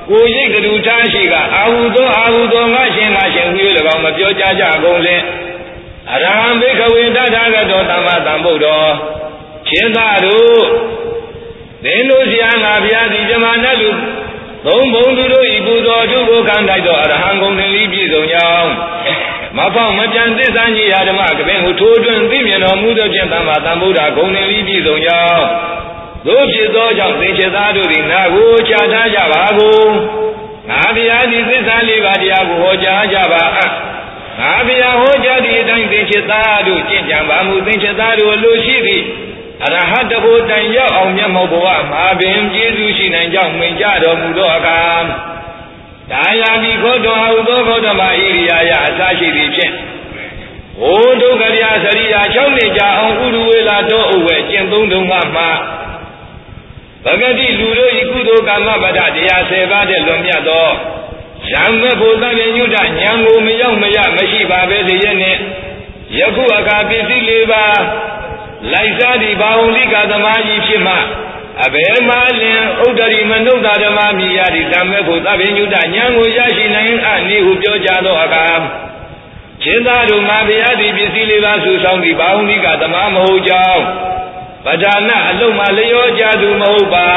ကိုရိတ်တူထားရှိကအာဟုသောအာဟုသောငါရှင်ငါရှင်ဟူ၍၎င်းမပြောကြကြကုန်လင်အရဟံဘိက္ခဝေတထာဂတောသမ္မာသမ္ဗုဒ္ဓောရှင်သာတို့သင်တို့ဆရာငါဘုရားဒီဇမာနလူသုံးဘုံသူတို့ဤပူဇော်ထုကိုခံတိုက်သောအရဟံဂုဏ်သင်္လီပြည့်စုံကြောင်းမဖောက်မပြန်သစ္စာကြီးရာဓမ္မကပင်ကိုထိုးထွင်းသိမြင်တော်မူသောဖြင့်သမ္မာသမ္ဗုဒ္ဓဂုဏ်သင်္လီပြည့်စုံကြောင်းသို့ဖြစ်သောကြောင့်သင်္ချေသားတို့သည်နာကိုချထားကြပါကုန်ငါဘုရားသည်သစ္စာလေးပါးတရားကိုဟောကြားကြပါအပ်ငါဘုရားဟောကြားသည့်အတိုင်းသင်္ချေသားတို့ကျင့်ကြံပါမူသင်္ချေသားတို့လိုရှိသည့်အရဟတဘုတိုင်ရောက်အောင်မျက်မှောက်ဘဝမှာပင်ကျေးဇူးရှိနိုင်ကြောင်းမိန့်ကြတော်မူသောအခါဒါယာမိခေါ်တော်ဟူသောဂေါတမဣရိယာယအစရှိသည်ဖြင့်ဝိဒုက္ခဗျာစရိယာ၆နှစ်ကြာအောင်ဥရဝေလာတော်အဝဲကျင့်သုံးတုံကမှဗဂတိလူတို့ဤကုသိုလ်ကာမပဒတရား၁၀ပါးတဲ့လွန်မြတ်သောရံမဲ့ဘုသဗျညုတဉာဏ်ကိုမရောက်မရမရှိပါပဲလေရဲ့နဲ့ယခုအခါပစ္စည်း၄ပါးလိုက်စားသည့်ဘာဝလိကသမားကြီးဖြစ်မှအဘယ်မှလင်ဥဒ္ဒရိမနုဿဓမ္မမြည်ရသည့်သံမဲ့ဘုသဗျညုတဉာဏ်ကိုရရှိနိုင်အနည်းဟုပြောကြသောအခါရှင်သာတို့မှာဘုရားသည်ပစ္စည်း၄ပါးဆူဆောင်သည့်ဘာဝလိကသမားမဟုတ်ကြောင်းပဌာနအလုံးမှလျောကြသူမဟုတ်ပါ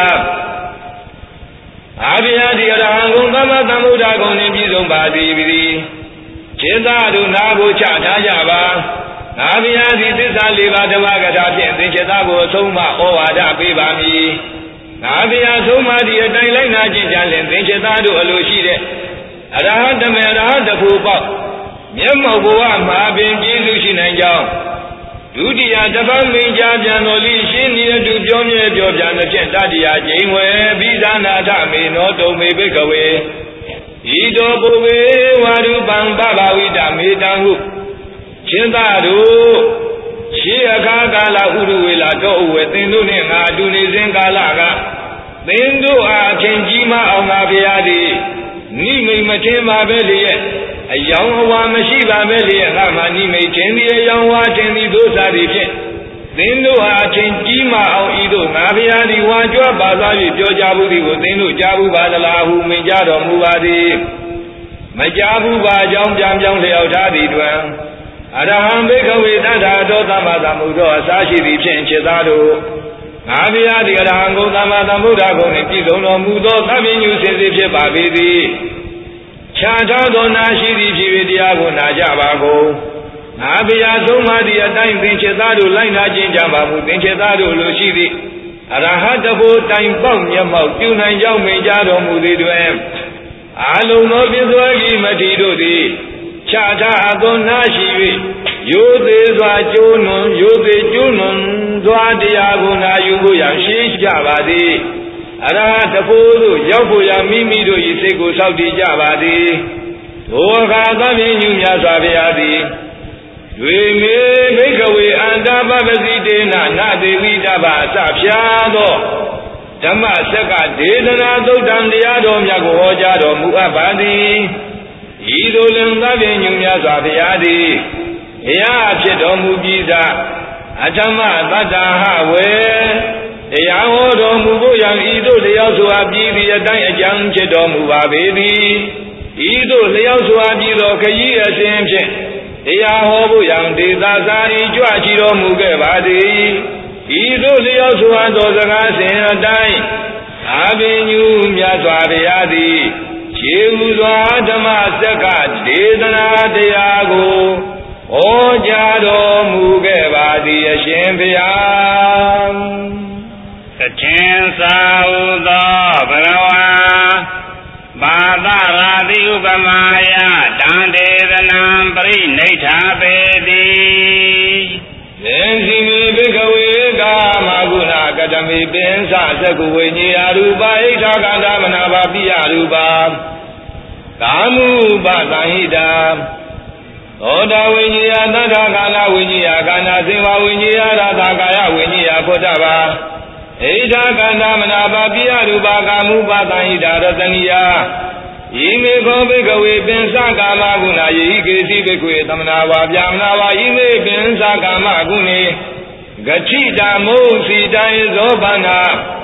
အာဘုရားဒီအရဟံဂုဏ်သမ္မာသမ္ဗုဒ္ဓဂုဏ်နှင့်ပြည့်စုံပါသည်သည်ခြေသာတို့နာကိုချထားကြပါငါဘုရားဒီသစ္စာလေးပါးဓမ္မကထာဖြင့်သင်္ချေသားကိုအဆုံးမဩဝါဒပေးပါမည်ငါဘုရားဆုံးမသည့်အတိုင်းလိုက်နာခြင်းကြလင်သင်္ချေသားတို့အလိုရှိတဲ့အရဟံတမေရဟတဖို့ပေါက်မျက်မှောက်ဘဝမှာပင်ကျေးဇူးရှိနိုင်ကြောင်းဒုတိယတပတ်မိန်ကြပြန်တော်လိရှင်းနေတူပြောမြဲပြောပြန်တဲ့ဖြင့်တတိယကျိန်ဝဲပြီးသာနာထမေနောတုံမေဘိကဝေဤတော်ပုဝေဝါရုပံပပဝိတမေတံဟုရှင်သာတို့ရှေးအခါကာလဥရဝေလာတော်အဝဲသင်တို့နှင့်ငါအတူနေစဉ်ကာလကသင်တို့အားအချင်းကြီးမအောင်ငါဘုရားသည်နိမိတ်မထင်ပါပဲလေရဲ့အယောင်အဝါမရှိပါပဲလေငါမှနိမိတ်ခြင်းသည်အယောင်ဝါခြင်းသည်ဒုစရသည်ဖြင့်သင်တို့ဟာအချင်းကြီးမအောင်ဤသို့ငါဘုရားသည်ဝါကြွပါသား၍ပြောကြဘူးသည်ကိုသင်တို့ကြားဘူးပါသလားဟုမိန့်ကြတော်မူပါသည်မကြားဘူးပါကြောင်းပြန်ပြောင်းလျောက်ထားသည်တွင်အရဟံဘိက္ခဝေတထာတောသမ္မာသမ္ဗုဒ္ဓောအစရှိသည်ဖြင့်ခြေသားတို့ငါဘုရားသည်အရဟံဂုဏ်သမ္မာသမ္ဗုဒ္ဓဂုဏ်နှင့်ပြည့်စုံတော်မူသောသဗ္ဗညုစင်စစ်ဖြစ်ပါပေသည်ခြားသောသောနာရှိသည်ဖြစ်၍တရားကိုနာကြပါကုန်ငါဘုရားဆုံးမသည့်အတိုင်းသင်္ချေသားတို့လိုက်နာခြင်းကြပါမူသင်္ချေသားတို့လိုရှိသည့်အရဟတဘုတိုင်ပေါက်မျက်မှောက်ပြုနိုင်ကြောင်းမိန့်ကြတော်မူသည်တွင်အာလုံသောပြစ္ဆွဲကြီးမထေတို့သည်ခြားထားအသောနာရှိ၍ရိုသေစွာကျိုးနွန်ရိုသေကျိုးနွန်စွာတရားကိုနာယူဖို့ရရှိကြပါသည်အရဟတဘုသို့ရောက်ဖို့ရမိမိတို့၏စိတ်ကိုဆောက်တည်ကြပါသည်ထိုအခါသဗ္ဗညုမြတ်စွာဘုရားသည်ဝေမေဘိက္ခဝေအန္တပပစီတေနနာသေဝိတဗ္ဗအစဖြာသောဓမ္မစက္ကဒေသနာသုတ်တံတရားတော်မြတ်ကိုဟောကြားတော်မူအပ်ပါသည်ဤသို့လင်သဗ္ဗညုမြတ်စွာဘုရားသည်ဘုရားဖြစ်တော်မူပြီးသာအဓမ္မတတ္တဟဝေတရားဟောတော်မူဖို့ရန်ဤသို့လျောက်စွာပြီးသည့်အတိုင်းအကြံဖြစ်တော်မူပါပေသည်ဤသို့လျောက်စွာပြီးသောခရီးအစဉ်ဖြင့်တရားဟောဖို့ရန်ဒေသစာဤကြွချီတော်မူခဲ့ပါသည်ဤသို့လျောက်စွာသောစကားစဉ်အတိုင်းအာဘိညုမြတ်စွာဘုရားသည်ခြေဥစွာဓမ္မစက္ကဒေသနာတရားကိုဟောကြားတော်မူခဲ့ပါသည်အရှင်ဘုရားသခြင်းသာဟုသောဘဂဝါဘာသရာတိဥပမာယတံဒေသနံပရိနိဋ္ဌာပေတိသင်္စီမိဘိကဝေကာမဂုဏကတမိပင်္စသကုဝိညေယရူပဣဋ္ဌကန္တမနာဘာပိယရူပကာမုပသံဟိတာသောတာဝိညေယသတ္တကာလဝိညေယကာနာစေဝဝိညေယရာသကာယဝိညေယခောတဘာဣဋ္ဌကန္တမနာဘာပိယရူပကာမုပသံဟိတာရတနိယဤမေခောဘိကဝေပင်္စကာမဂုဏယေဟိကေတိဘိကဝေသမနာဝါဗျာမနာဝါဤမေပင်္စကာမဂုဏေဂတိတာမုစီတိုင်ဇောပန္နာ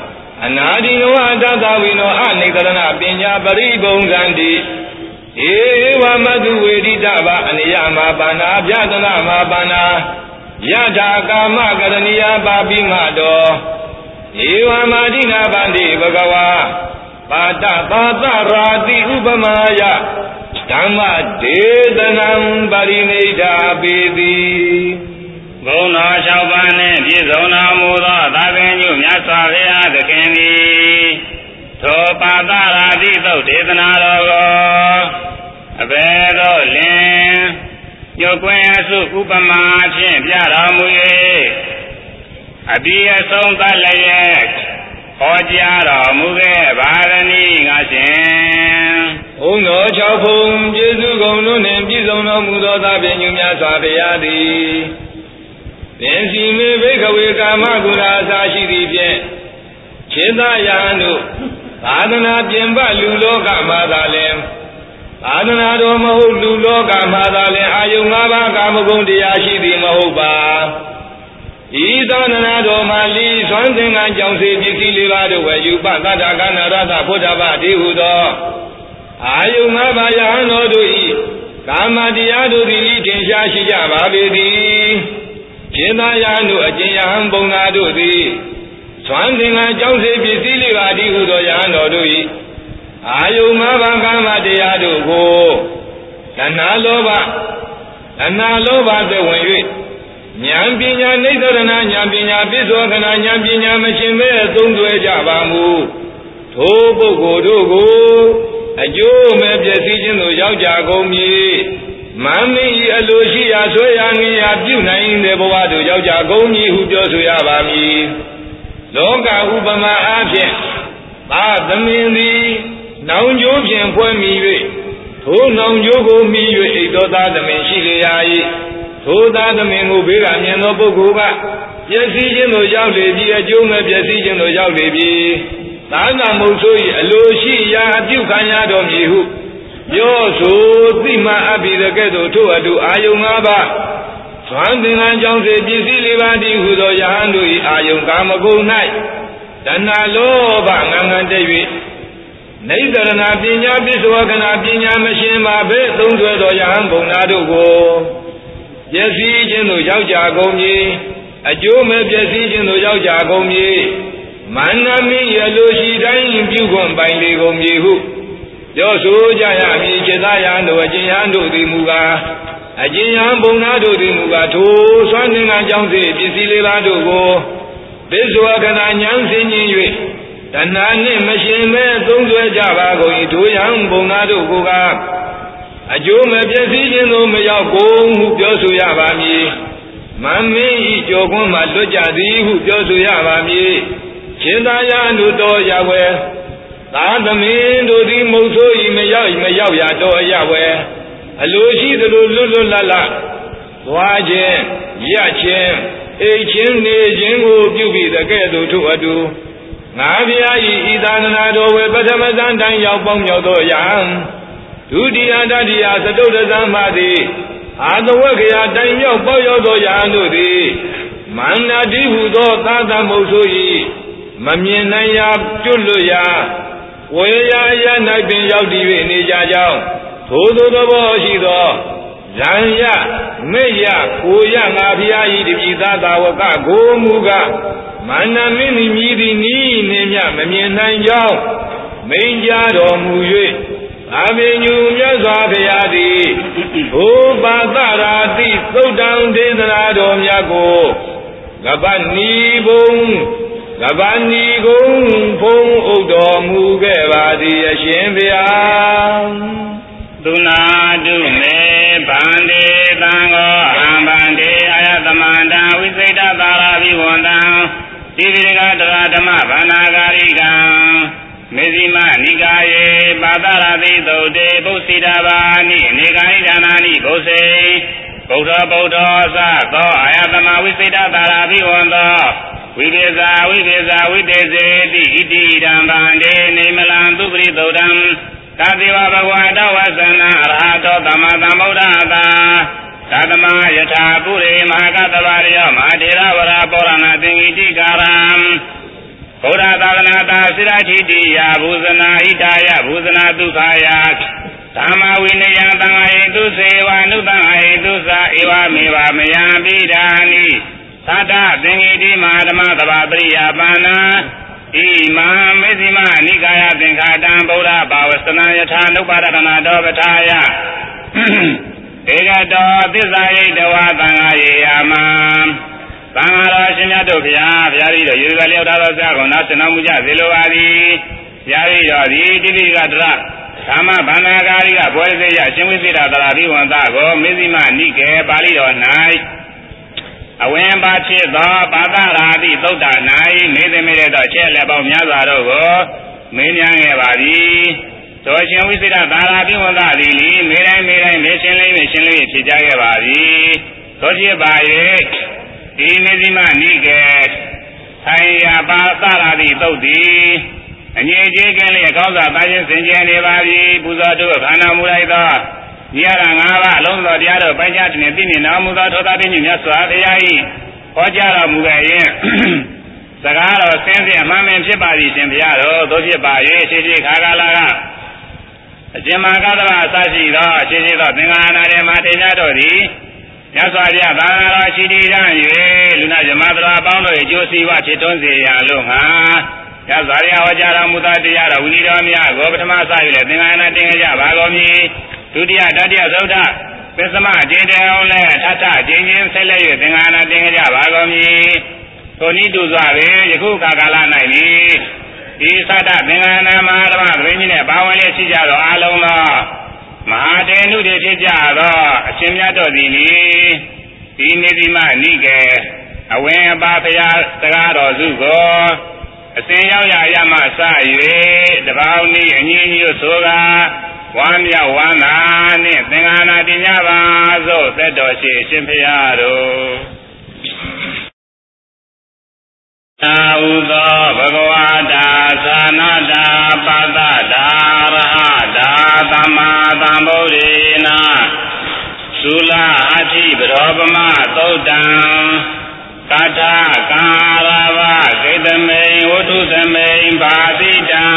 Anadi no Adata we know Anikarana Pinya Pari Bongandi Eva Madu Editaba and Yama Bana Yadana Mabana Yada Kama Garania Babi Mado Eva Madina Bandi Bagawa Pata Pata Rati Ubamaya Dhamma Dedanam Barineda Bedi Guna Shabane Dizona Muda Davenyu Nyasavya the Kendi Topata Rati Dedanaro Abedo Lin Yokwensu Upama Chin Yaramuye Abia Sonda Layek Ojara Muge Barani Gashin Uno Chapum Jesu Gono Nembizona Muda Venyu Nyasavya Pensi me Vekawe Kamagura Sashi Dipien Cheda Yanu Adana Piemba Luloka Madalem Adana Roma Luloka Madalem Ayungaba Kamagundi Ashidi Mahoba Idana Roma Li Swansing and Johnson Bikili where you Bakata Ganarata Potaba Dihudo Ayungaba Yano Dui Kamadiado the Litin Shashi Jababedi Chedayanu Ajayam Bonado di Swansing and Johnson Bisili Vadi Udoyano Dui Ayumabangama de Adugo Nanaloba Nanaloba the way Nyampinya Nidana Nyampinya Bisogana Nyampinya Machine Dundu Javamu Tobo Godogo Ajo Mebjasijan Yajagomi Mami Aloshia Soyani Abuna in the Boado Yajagomi who goes to Yabami Longa Ubama Abje Badamindi Now Jovian for me Who now Yogo me a daughter the Menshili Who that the men who be a Noboguga Yasijan or Yawlebi a Joma Yasijan or Yawlebi Tana Mosoi Aloshi Yabukanya Dom Yehu Yoso Zima Abi the Ghetto to Adu Ayungaba Swansing and Johnson Bisili Vadi Hudo Yahandu Ayungamago night Dana Loba Nangan David Neither an Abinya Biswagana Abinya Machine Mabe don't do it or Yahango Nadugo Yesi Jeno Yajagomi a Jome Yesi Jeno Yajagomi Manami Yaloshi Dain Bugon by Legom Yehu Yosu Jayami Jedayando Ajayando de Muga Ajayam Bonado de Muga to Swansing and Johnson Bisili Ladogo Biswagana Yansin Tanani Machine don't do a Java going to Yang Bonado Goga Ajoma Biasijan Mayago who goes to Yavami Mami Jogon Malojadi who goes to Yavami Chedaya Nudo Yahweh Tadamin do the Moso Imaya Imaya do Yahweh Aloshi the Lulu Lala Wajen Yachem Achin Nejingo Bubi the Gado to Adu Navia Idanado Webatamazan Dan Yabong Yodo Yam Dudi Adadia Sadoda Zamadi Adawaka Dan Yobo Yodo Yanudi Mana Dihudo Tata Mosoi Mamianaya Juluya Waya Yanabin Yaudi Nijajao Todo the Boshido Zanya Meya Kuya Navia Idida Waka Go Muga Mana Mini Midi Ni Nemya Mamianayao Menjado Muye Avenue Yazavayadi O Badarati so down Denadom Yago Gabani Bong Gabani Gong Pong Odo Mugevadi Ashembia Dunadu Me Bande Tango Ambande Ayatamanda Visita Daravi Wanda Divika Dradama Vanagariga Mezima Nigaye Badaradi Dode Bosidavani Nigai Janani Bose Boda Boda Sato Ayatama Visita Daravi Wanda Videza Videza Videze Iti Dambande Nimalan Dubri Dodam Tadiva Bagwada Wasana Rato Tamadamodata Tadama Yata Puri Mahakatavarya Madira Vara Porana Tingiti Karam ဗုဒ္ဓသာသနာတာစိရတိတိယဘူဇနာဣတာယဘူဇနာဒုက္ခယဓမ္မဝိနယံသံဃာယိတုစေဝနုသံဃာယိတုသာဧဝမေဝမယံပိဒာနိသတ္တသင်္ကေတိမဟာဓမ္မသဘာပရိယာပန္နာဣမံမေဇိမနိကာယသင်္ခါတံဗုဒ္ဓဘာဝစနယထာနုပါဒနာတောပထာယဧကတောသစ္စာယိတဝသံဃာယေယမံသံဃာတော်ရှင်မြတ်တို့ဘုရားဘုရားကြီးတို့ယေရုရှလင်ရောက်တော်ဆရာကောင်နာစင်တော်မူကြစေလိုပါသည်ဘုရားကြီးတော်ဒီတိပိကတရဓမ္မဗန္နာကာရိကဘွယ်စေရရှင်ဝိသေရတရာဘိဝန္တကိုမေဇိမနိကေပါဠိတော်၌အဝင်ပါဖြစ်သောဘာသာရာတိသုတ်တာ၌မေသိမေရသောချက်လက်ပေါင်းများစွာတို့ကိုမင်းများခဲ့ပါသည်တော်ရှင်ဝိသေရသာရာဘိဝန္တသည်လီမေတိုင်းမေတိုင်းမေရှင်းလေးမေရှင်းလေးဖြစ်ကြခဲ့ပါသည်တို့ဖြစ်ပါ၍ဒီမေဇိမနိကေဆိုင်ရာပါသရာတိသုတ်သည်အငြိအကျေးကင်းလျက်ကောင်းစွာပါခြင်းစင်ကြယ်နေပါသည်ပူဇော်တို့ခန္ဓာမူလိုက်သောဒီရငါးပါးအလုံးစုံတရားတို့ပိုင်ခြားခြင်းသိမြင်တော်မူသောထောသာပင်မြတ်စွာဘုရား၏ဟောကြားတော်မူခဲ့ရင်စကားတော်ဆင်းရဲအမှန်ပင်ဖြစ်ပါသည်ရှင်ဘုရားတော်သို့ဖြစ်ပါ၍ခြေခြေခါကာလကအရှင်မဟာကတ္တဗအစရှိသောခြေခြေသောသင်္ဃာနာထဲမှာတင်ကြတော်သည်မြတ်စွာဘုရားသာနာတော်ရှိတည်ရန်၍လူနာဇမသတော်အပေါင်းတို့၏ကျိုးစီးပွားဖြစ်ထွန်းစေရန်လို့ငါရသော်ရဟောကြားတော်မူသောတရားတော်ဝိနည်းတော်များကိုပထမစ၍လည်းသင်္ဃာနာတင်ကြပါကုန်မည်ဒုတိယတတိယသုဒ္ဓပစ္စမအတင်းတောင်လည်းထထချင်းချင်းဆက်လက်၍သင်္ဃာနာတင်ကြပါကုန်မည်ထိုနည်းတူစွာပင်ယခုကာလ၌ဤဒီသတ္တသင်္ဃာနာမဟာဓမ္မပရိညနဲ့ပါဝင်လျက်ရှိကြသောအလုံးသောမဟာတေနုတွေဖြစ်ကြသောအရှင်မြတ်တို့သည်ဒီနေတိမနိကေအဝင်အပါဖရာစကားတော်စုကိုအစဉ်ရောက်ရရမှစ၍တပေါင်းဤအညီညွတ်ဆိုကာဝမ်းမြောက်ဝမ်းသာနှင့်သင်္ဃာနာတင်ကြပါစို့သက်တော်ရှိရှင်ဖရာတို့သာဥသောဘဂဝါတာသာနာတာပတ္တတာရဟတာသမ္မာသမ္ဗုဒ္ဓေနာသုလအဋ္ဌိပရောပမသုတ်တံကထာကာရဝကိတမေဝတ္ထုသမေဘာတိတံ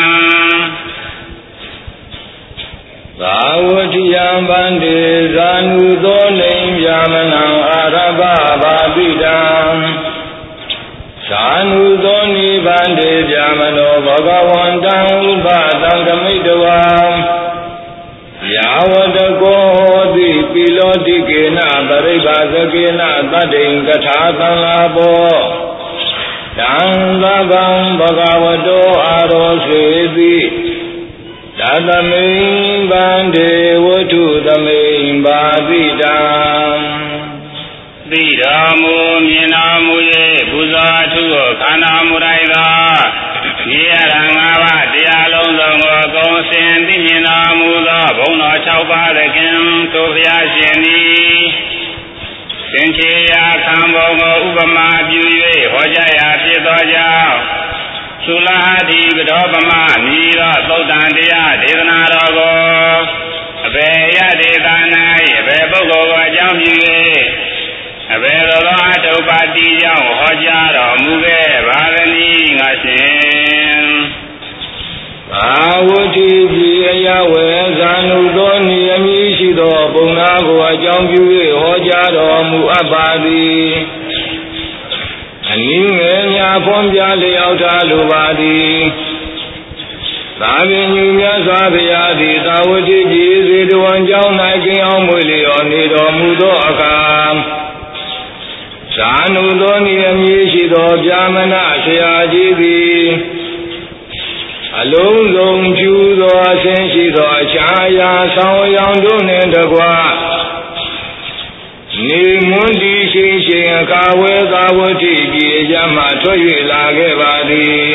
သာဝတိယံဗန္တိဇာနုသောလိံဗျာမနံအာရဘဘာတိတံဇာနုသောနိဗ္ဗန္တိဗျာမနောဘဂဝန္တံဥပသံဓမိတဝံယာဝတကောဟောတိပိလောတိကေနပရိပါဇကေနသတ္တိံကထာသံလာဘောတံသဗံဘဂဝတောအာရောစေတိသတမိံဗန္တေဝတ္ထုသမိံဘာတိတံသိတော်မူမြင်တော်မူ၍ပူဇော်အထုကိုခန္ဓာမူလိုက်သောဒီရငါးပါးတရားလုံးစုံကိုအကုန်စင်သိမြင်တော်မူသောဘုံတော်၆ပါးသခင်သို့ဘုရားရှင်သည်သင်္ချေရာခံဘုံကိုဥပမာပြု၍ဟောကြားရာဖြစ်သောကြောင့်သုလဟတိပဒောပမမြည်သောသုတ်တံတရားဒေသနာတော်ကိုအဘယ်ရဒေသ၌အဘယ်ပုဂ္ဂိုလ်ကိုအကြောင်းပြု၍အဘယ်သောအထုပ္ပါတိကြောင့်ဟောကြားတော်မူခဲ့ပါသနည်းငါရှင်သာဝတိကြီးအယဝေဇာနုသောနိယမိရှိသောဘုံနာကိုအကြောင်းပြု၍ဟောကြားတော်မူအပ်ပါသည်အနည်းငယ်များဖွံ့ပြလျောက်ထားလိုပါသည်သာပင်ယူမြတ်စွာဘုရားသည်သာဝတိကြီးစေတဝန်ကြောင်း၌ကျင်းအောင်မွေလျော်နေတော်မူသောအခါဇာနုသောနိယမိရှိသောဗျာမနဆရာကြီးသည်အလုံးစုံကျူသောအခြင်းရှိသောအခြားအရာဆောင်ရောင်တို့နှင့်တကွနေမွန်းတီရှိရှိအခါဝဲသာဝတိပြည်အရမှထွက်၍လာခဲ့ပါသည်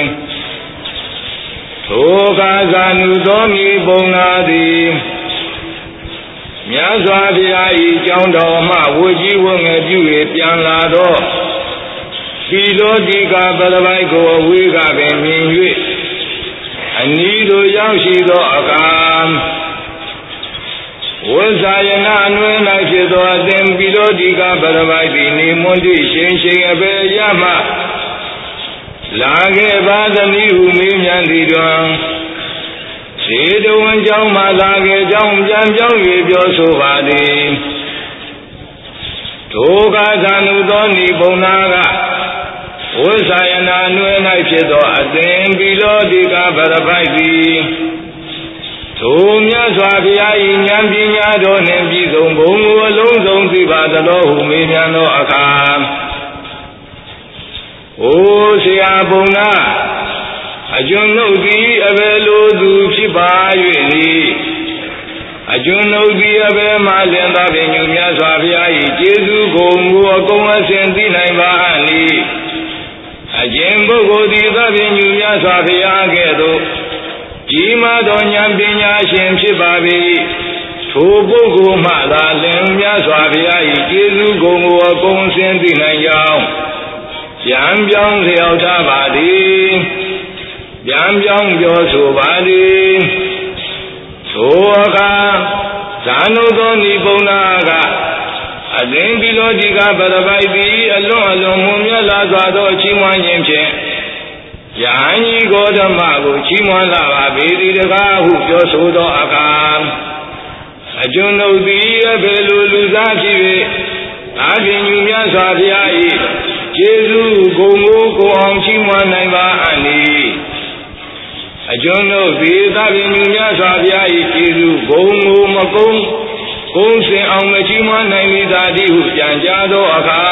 ထိုအခါဇာနုသောမိပုံနာသည်မြတ်စွာဘုရား၏ကြောင်းတော်မှဝေကြီးဝငယ်ပြု၍ပြန်လာသောသီလောတိကပရပိုက်ကိုအဝေးကပင်မြင်၍အနီးသို့ရောက်ရှိသောအခါဝိဇာယနာအနွယ်၌ဖြစ်သောအသင်သီလောတိကပရပိုက်သည်နေမွန်းတိရှိန်ရှိန်အပေရမှဇလာခဲ့ပါသမီးဟုမေးမြန်းသည်တွင်ဇေတဝန်ကြောင့်မှလာခဲ့ကြောင်းပြန်ပြောင်း၍ပြောဆိုပါသည်ထိုကသာနုသောနိဗ္ဗုဏကဝိသယနာနွယ်၌ဖြစ်သောအသင်္ပိလောတိကဗရပိုက်သည်ထိုမြတ်စွာဘုရား၏ဉာဏ်ပညာတော်နှင့်ပြည့်စုံဘုံကိုအလုံးစုံသိပါသလောဟုမေးမြန်းသောအခါအိုဆရာဘုံနာအကျွန်ုပ်သည်အဘယ်လိုသူဖြစ်ပါ၍သည်အကျွန်ုပ်သည်အဘယ်မှလင်သာပင်ညူမြတ်စွာဘုရား၏ကျေးဇူးကိုအကုန်အစင်သိနိုင်ပါအနိအကျဉ်ပုဂ္ဂိုလ်သည်သဗ္ဗညုမြတ်စွာဘုရားကဲ့သို့ကြီးမားသောဉာဏ်ပညာရှင်ဖြစ်ပါ၏ထိုပုဂ္ဂိုလ်မှသာလင်မြတ်စွာဘုရား၏ကျေးဇူးကိုအကုန်စင်သိနိုင်ကြောင်းပြန်ပြောင်းလျောက်ထားပါသည်ပြန်ပြောင်းပြောဆိုပါသည်ထိုအခါဇာနုသောနိဗ္ဗုဏကအသင်္ပိလောတိကပရပိုက်သည်အလွန်အလွန်မွန်မြတ်လာစွာသောချီးမွမ်းခြင်းဖြင့်ယဟန်ကြီးဂေါတမကိုချီးမွမ်းလာပါပေသည်တကားဟုပြောဆိုသောအခါအကျွန်ုပ်သည်အဘယ်လိုလူစားဖြစ်၍သာပင်ညူမြတ်စွာဘုရား၏ကျေးဇူးဂုဏ်ကိုကိုအောင်ချီးမွမ်းနိုင်ပါအနိအကျွန်ုပ်သည်သာပင်ညူမြတ်စွာဘုရား၏ကျေးဇူးဂုဏ်ကိုမကုန်းကုန်းစင်အောင်မချီးမွမ်းနိုင်မိသာသည်ဟုပြန်ကြားသောအခါ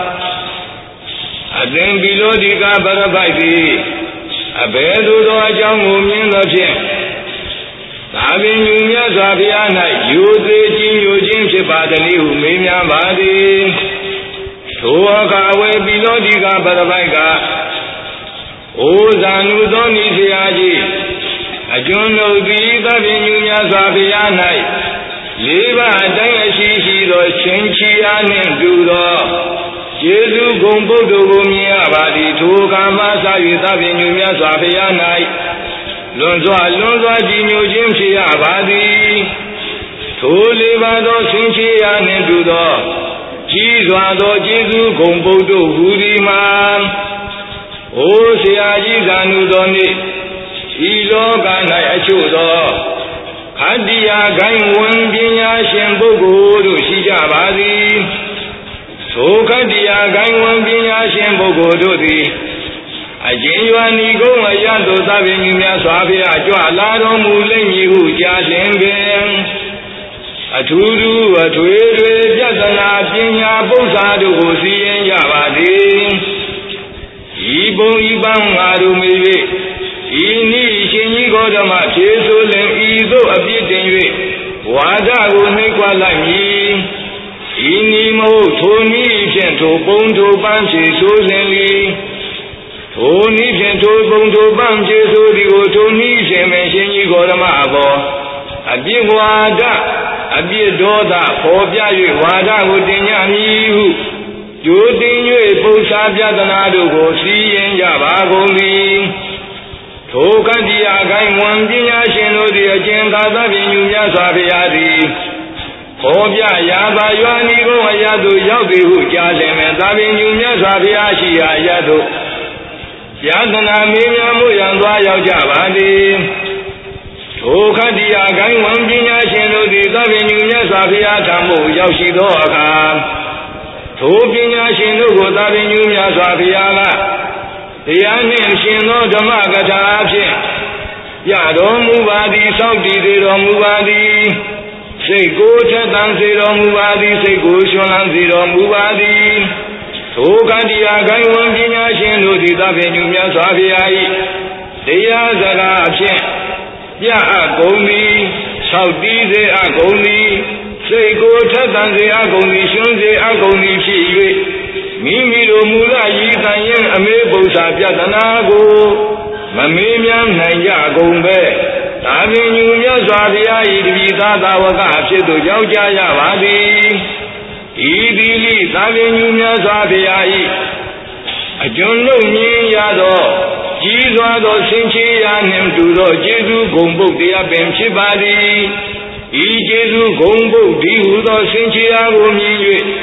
အသင်္ပိလောတိကပရပိုက်သည်အဘယ်သို့သောအကြောင်းကိုမြင်သဖြင့်သာပင်ညူမြတ်စွာဘုရား၌ယူသေးခြင်းညိုခြင်းဖြစ်ပါသည်ဟုမေးမြန်းပါသည်ထိုအခါဝေပိလောတိကပရပိုက်ကအိုဇာနုသောနိဆရာကြီးအကျွန်ုပ်သည်သာပင်ညူမြတ်စွာဘုရား၌လေးပါးအတိုင်းအရှိရှိသောရှင်ချီအားနှင့်တူသောကျေးဇူးဂုဏ်ပုဒ်တို့ကိုမြင်ရပါသည်ထိုကာမသာ၍သဗ္ဗညုမြတ်စွာဘုရား၌လွန်စွာလွန်စွာကြည်ညိုခြင်းဖြစ်ရပါသည်ထိုလေးပါးသောရှင်ချီအားနှင့်တူသောကြီးစွာသောကျေးဇူးဂုဏ်ပုဒ်တို့ဟူသည်မှာအိုဆရာကြီးဇာနုသောနေ့ဤလောက၌အချို့သောခတ္တိယဂိုင်းဝင်ပညာရှင်ပုဂ္ဂိုလ်တို့ရှိကြပါသည်ထိုခတ္တိယဂိုင်းဝင်ပညာရှင်ပုဂ္ဂိုလ်တို့သည်အကျဉ်းရွာဏီကုန်းအရသို့သဗ္ဗညုမြတ်စွာဘုရားကြွလာတော်မူလိမ့်မည်ဟုကြားလျင်ပင်အထူးထူးအထွေထွေပြဿနာပညာပု္ပ္ပာတို့ကိုစီရင်ကြပါသည်ဤပုံဤပန်းငါတို့မေ၍ဤနိရှင်ကြီးဂေါတမဖြေဆိုလင်ဤသို့အပြစ်တင်၍ဝါဒကိုနှိပ်ကွက်လိုက်မည်ဤနိမဟုတ်ထိုနည်းဖြင့်ထိုပုံထိုပန်းဖြေဆိုလင်လီထိုနည်းဖြင့်ထိုပုံထိုပန်းဖြေဆိုသည်ကိုထိုနည်းဖြင့်ပဲရှင်ကြီးဂေါတမအပေါ်အပြစ်ဝါဒအပြစ်ဒေါသပေါ်ပြ၍ဝါဒကိုတင်ကြမည်ဟုကြိုတင်၍ပု္ပ္ပာပြဒနာတို့ကိုစီရင်ကြပါကုန်သည်ထိုကတ္တိယဂိုင်းဝန်ပညာရှင်တို့သည်အကျဉ်သာသဖြင့်ညူမြတ်စွာဘုရားသည်ခေါ်ပြရာပါရွာနီကိုအရသို့ရောက်သည်ဟုကြားလျင်ပင်သာပင်ညူမြတ်စွာဘုရားရှိရာအရသို့ပြဒနာမေးမြန်းမှုရန်သွားရောက်ကြပါသည်ထိုခတ္တိယဂိုင်းဝန်ပညာရှင်တို့သည်သာပင်ညူမြတ်စွာဘုရားထံသို့ရောက်ရှိသောအခါထိုပညာရှင်တို့ကိုသာပင်ညူမြတ်စွာဘုရားကတရားနှင့်ရှင်သောဓမ္မကထာဖြင့်ပြတော်မူပါသည်စောင့်တည်စေတော်မူပါသည်စိတ်ကိုထက်သန်စေတော်မူပါသည်စိတ်ကိုရှင်လန်းစေတော်မူပါသည်ထိုကတ္တိယဂိုင်းဝန်ပညာရှင်တို့သည်သဗ္ဗညုမြတ်စွာဘုရား၏တရားစကားဖြင့်ပြအပ်ကုန်သည်စောင့်တည်စေအပ်ကုန်သည်စိတ်ကိုထက်သန်စေအပ်ကုန်သည်ရှင်စေအပ်ကုန်သည်ဖြစ်၍မိမိတို့မူလရည်တန်ရင်အမေပု္ပ္ပာပြဒနာကိုမမေးမြန်းနိုင်ကြကုန်ပဲသာပင်ညူမြတ်စွာဘုရား၏တပည့်သားသာဝကအဖြစ်သို့ရောက်ကြရပါသည်ဤသည်လိသာပင်ညူမြတ်စွာဘုရား၏အကျွန်ုပ်မြင်ရသောကြီးစွာသောဆင်ခြေရာနှင့်တူသောကျေးဇူးဂုဏ်ပုဒ်တရားပင်ဖြစ်ပါသည်ဤကျေးဇူးဂုဏ်ပုဒ်ဒီဟုသောဆင်ခြေရာကိုမြင်၍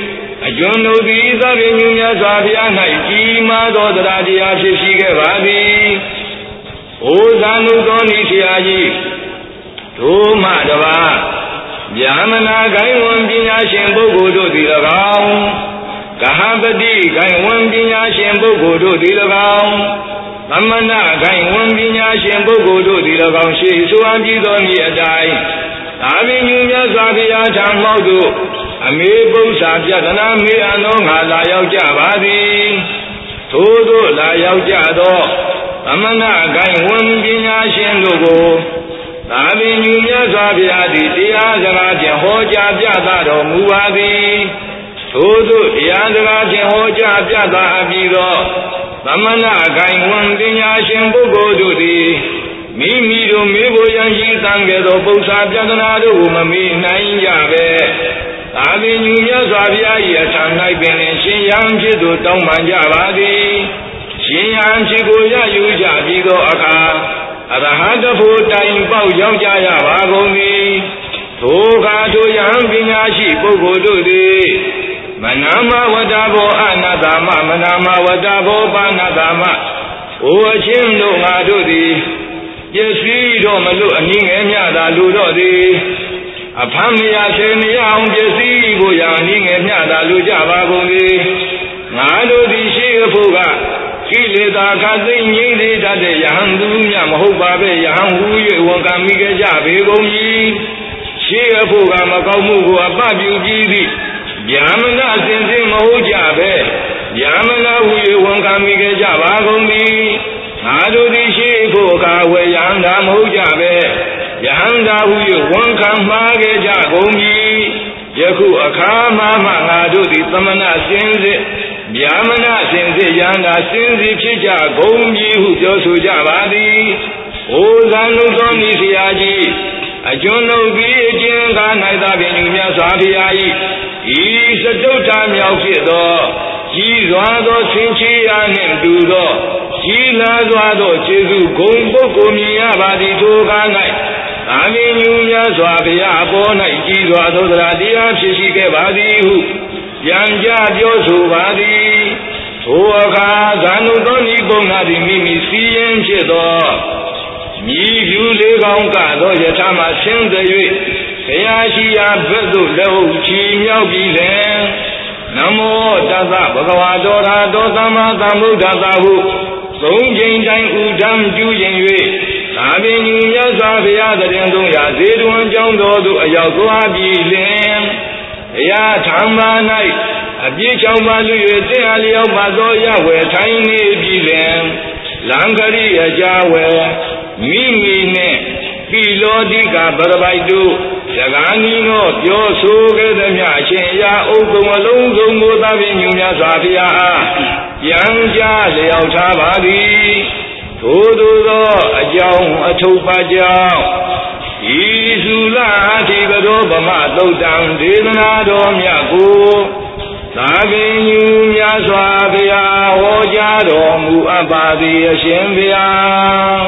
အကျွန်ုပ်သည်သဗ္ဗညုမြတ်စွာဘုရား၌ကြီးမားသောတရားတရားဖြစ်ရှိခဲ့ပါသည်။အိုဇာနုသောနိဆရာကြီးတို့မှတပါးဗျာမနာဂိုင်းဝန်ပညာရှင်ပုဂ္ဂိုလ်တို့သည်၎င်းကဟပတိဂိုင်းဝန်ပညာရှင်ပုဂ္ဂိုလ်တို့သည်၎င်းသမဏဂိုင်းဝန်ပညာရှင်ပုဂ္ဂိုလ်တို့သည်၎င်းရှေးဆိုအပ်ပြီးသောဤအတိုင်းသာဝိညုမြတ်စွာဘုရားထံမှောက်သို့အမေပု္ပ္ပာပြဒနာမေအံသောငါလာရောက်ကြပါသည်ထို့သို့လာရောက်ကြသောသမဏဂိုင်းဝန်ပညာရှင်တို့ကိုသာဝိညုမြတ်စွာဘုရားသည်တရားစကားဖြင့်ဟောကြားပြသတော်မူပါသည်ထို့သို့တရားစကားဖြင့်ဟောကြားပြသအပ်ပြီးသောသမဏဂိုင်းဝန်ပညာရှင်ပုဂ္ဂိုလ်တို့သည်မိမိတို့မေဖို့ရန်ရှိသံကဲ့သို့ပု္ပ္ပာပြဒနာတို့ကိုမမေ့နိုင်ကြပဲသာဝိညုမြတ်စွာဘုရား၏အထံ၌ပင်ရှင်ယံဖြစ်သို့တောင်းပန်ကြပါသည်ရှင်ယံဖြစ်ကိုရယူကြပြီးသောအခါအရဟတဖို့တိုင်ပေါက်ရောက်ကြရပါကုန်သည်ထိုအခါထိုယံပညာရှိပုဂ္ဂိုလ်တို့သည်မနာမဝတ္တဘောအနာတမမနာမဝတ္တဘောပါဏတမအိုအချင်းတို့ငါတို့သည်ပစ္စည်းတော့မလို့အနည်းငယ်မြတာလူတော့သည်အဖမ်းမရဆေမရအောင်ပစ္စည်းကိုရအနည်းငယ်မြတာလူကြပါကုန်သည်ငါတို့သည်ရှိအဖို့ကကိလေသာခသိငြိမ့်သေးတတ်တဲ့ယဟန်သူမြမဟုတ်ပါပဲယဟန်ဟူ၍ဝန်ခံမိကြကြပေကုန်၏ရှိအဖို့ကမကောင်းမှုကိုအပပြုပြီးသည်ဗျာမဏအစဉ်စဉ်မဟုတ်ကြပဲဗျာမဏဟူ၍ဝန်ခံမိကြကြပါကုန်သည်ငါတို့သည်ရှိဖို့အခါဝေယဟန်သာမဟုတ်ကြပဲယဟန်သာဟူ၍ဝန်ခံမှားကြကြကုန်ပြီယခုအခါမှမှငါတို့သည်သမဏစင်စစ်ဗျာမဏစင်စစ်ယန္တာစင်စစ်ဖြစ်ကြကုန်ပြီဟုပြောဆိုကြပါသည်အိုဇာနုသောနိဆရာကြီးအကျွန်ုပ်သည်အကျဉ်းကား၌သာပင်မြတ်စွာဘုရား၏ဤစတုတ္ထမြောက်ဖြစ်သောကြီးစွာသောဆင်ချေရာနှင့်တူသောကြီးလာစွာသောခြေစုဂုံပုဂ္ဂိုလ်မြင်ရပါသည်ထိုကား၌သာဝိညုမြတ်စွာဘုရားအပေါ်၌ကြီးစွာသောတရားတရားဖြစ်ရှိခဲ့ပါသည်ဟုပြန်ကြပြောဆိုပါသည်ထိုအခါဇာနုသောဤပုံနာသည်မိမိစီရင်ဖြစ်သောမြည်ဖြူလေးကောင်းကသောယထာမှဆင်းသည်၍ဘုရားရှိရာဘက်သို့လက်ဟုတ်ချီမြောက်ပြီးလင်နမောတသဗုဒ္ဓဝါဒေါရတောသမ္မာသမ္ဗုဒ္ဓသာဟုသုံးချိန်တိုင်းဥဒံပြုရင်၍သာဝိညုမြတ်စွာဘုရားတရင်သုံးရာဇေတဝန်ကျောင်းတော်သို့အရောက်သွားပြီးလင်ဘုရားထံမှ၌အပြည့်ချောင်းပါလူ၍တင်အလျောက်ပါသောရဝယ်ထိုင်နေပြီးလင်လံကရိအကြဝယ်မိမိနှင့်ပိလောတိကပရပိုက်တို့ရဂာနီနောပြောဆိုခဲ့သည်မြအရှင်ရာအုပ်ကုံအလုံးစုံကိုသာဝိညုမြတ်စွာဘုရားအားပြန်ကြလျောက်ထားပါသည်ထို့သောသောအကြောင်းအထုပ်ပါကြောင့်ဤသုလအထိကရောဗမသုတ်တံဒေသနာတော်မြတ်ကိုသာဝိညုမြတ်စွာဘုရားဟောကြားတော်မူအပ်ပါသည်အရှင်ဘုရား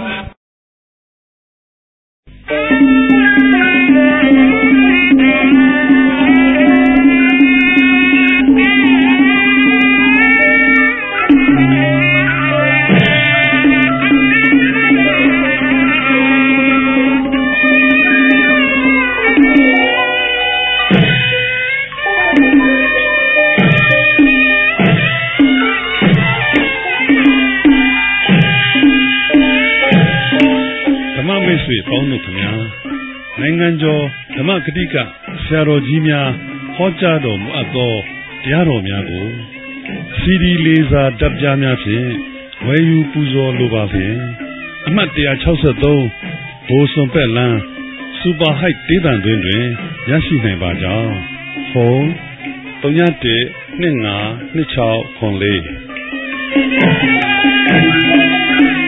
ပေါင်းတို့ခင်ဗျာနိုင်ငံကျော်ဓမ္မဂတိကဆရာတော်ကြီးများဟောကြားတော်မူအပ်သောတရားတော်များကိုစီဒီလေးစာတပ်ပြားများဖြင့်ဝယ်ယူပူဇော်လိုပါဖြင့်အမှတ်one sixty-threeဘိုးစွန်ပက်လန်းစူပါဟိုက်ဒေသတွင်တွင်ရရှိနိုင်ပါကြောင်းဖုန်းthree one one two five two six four four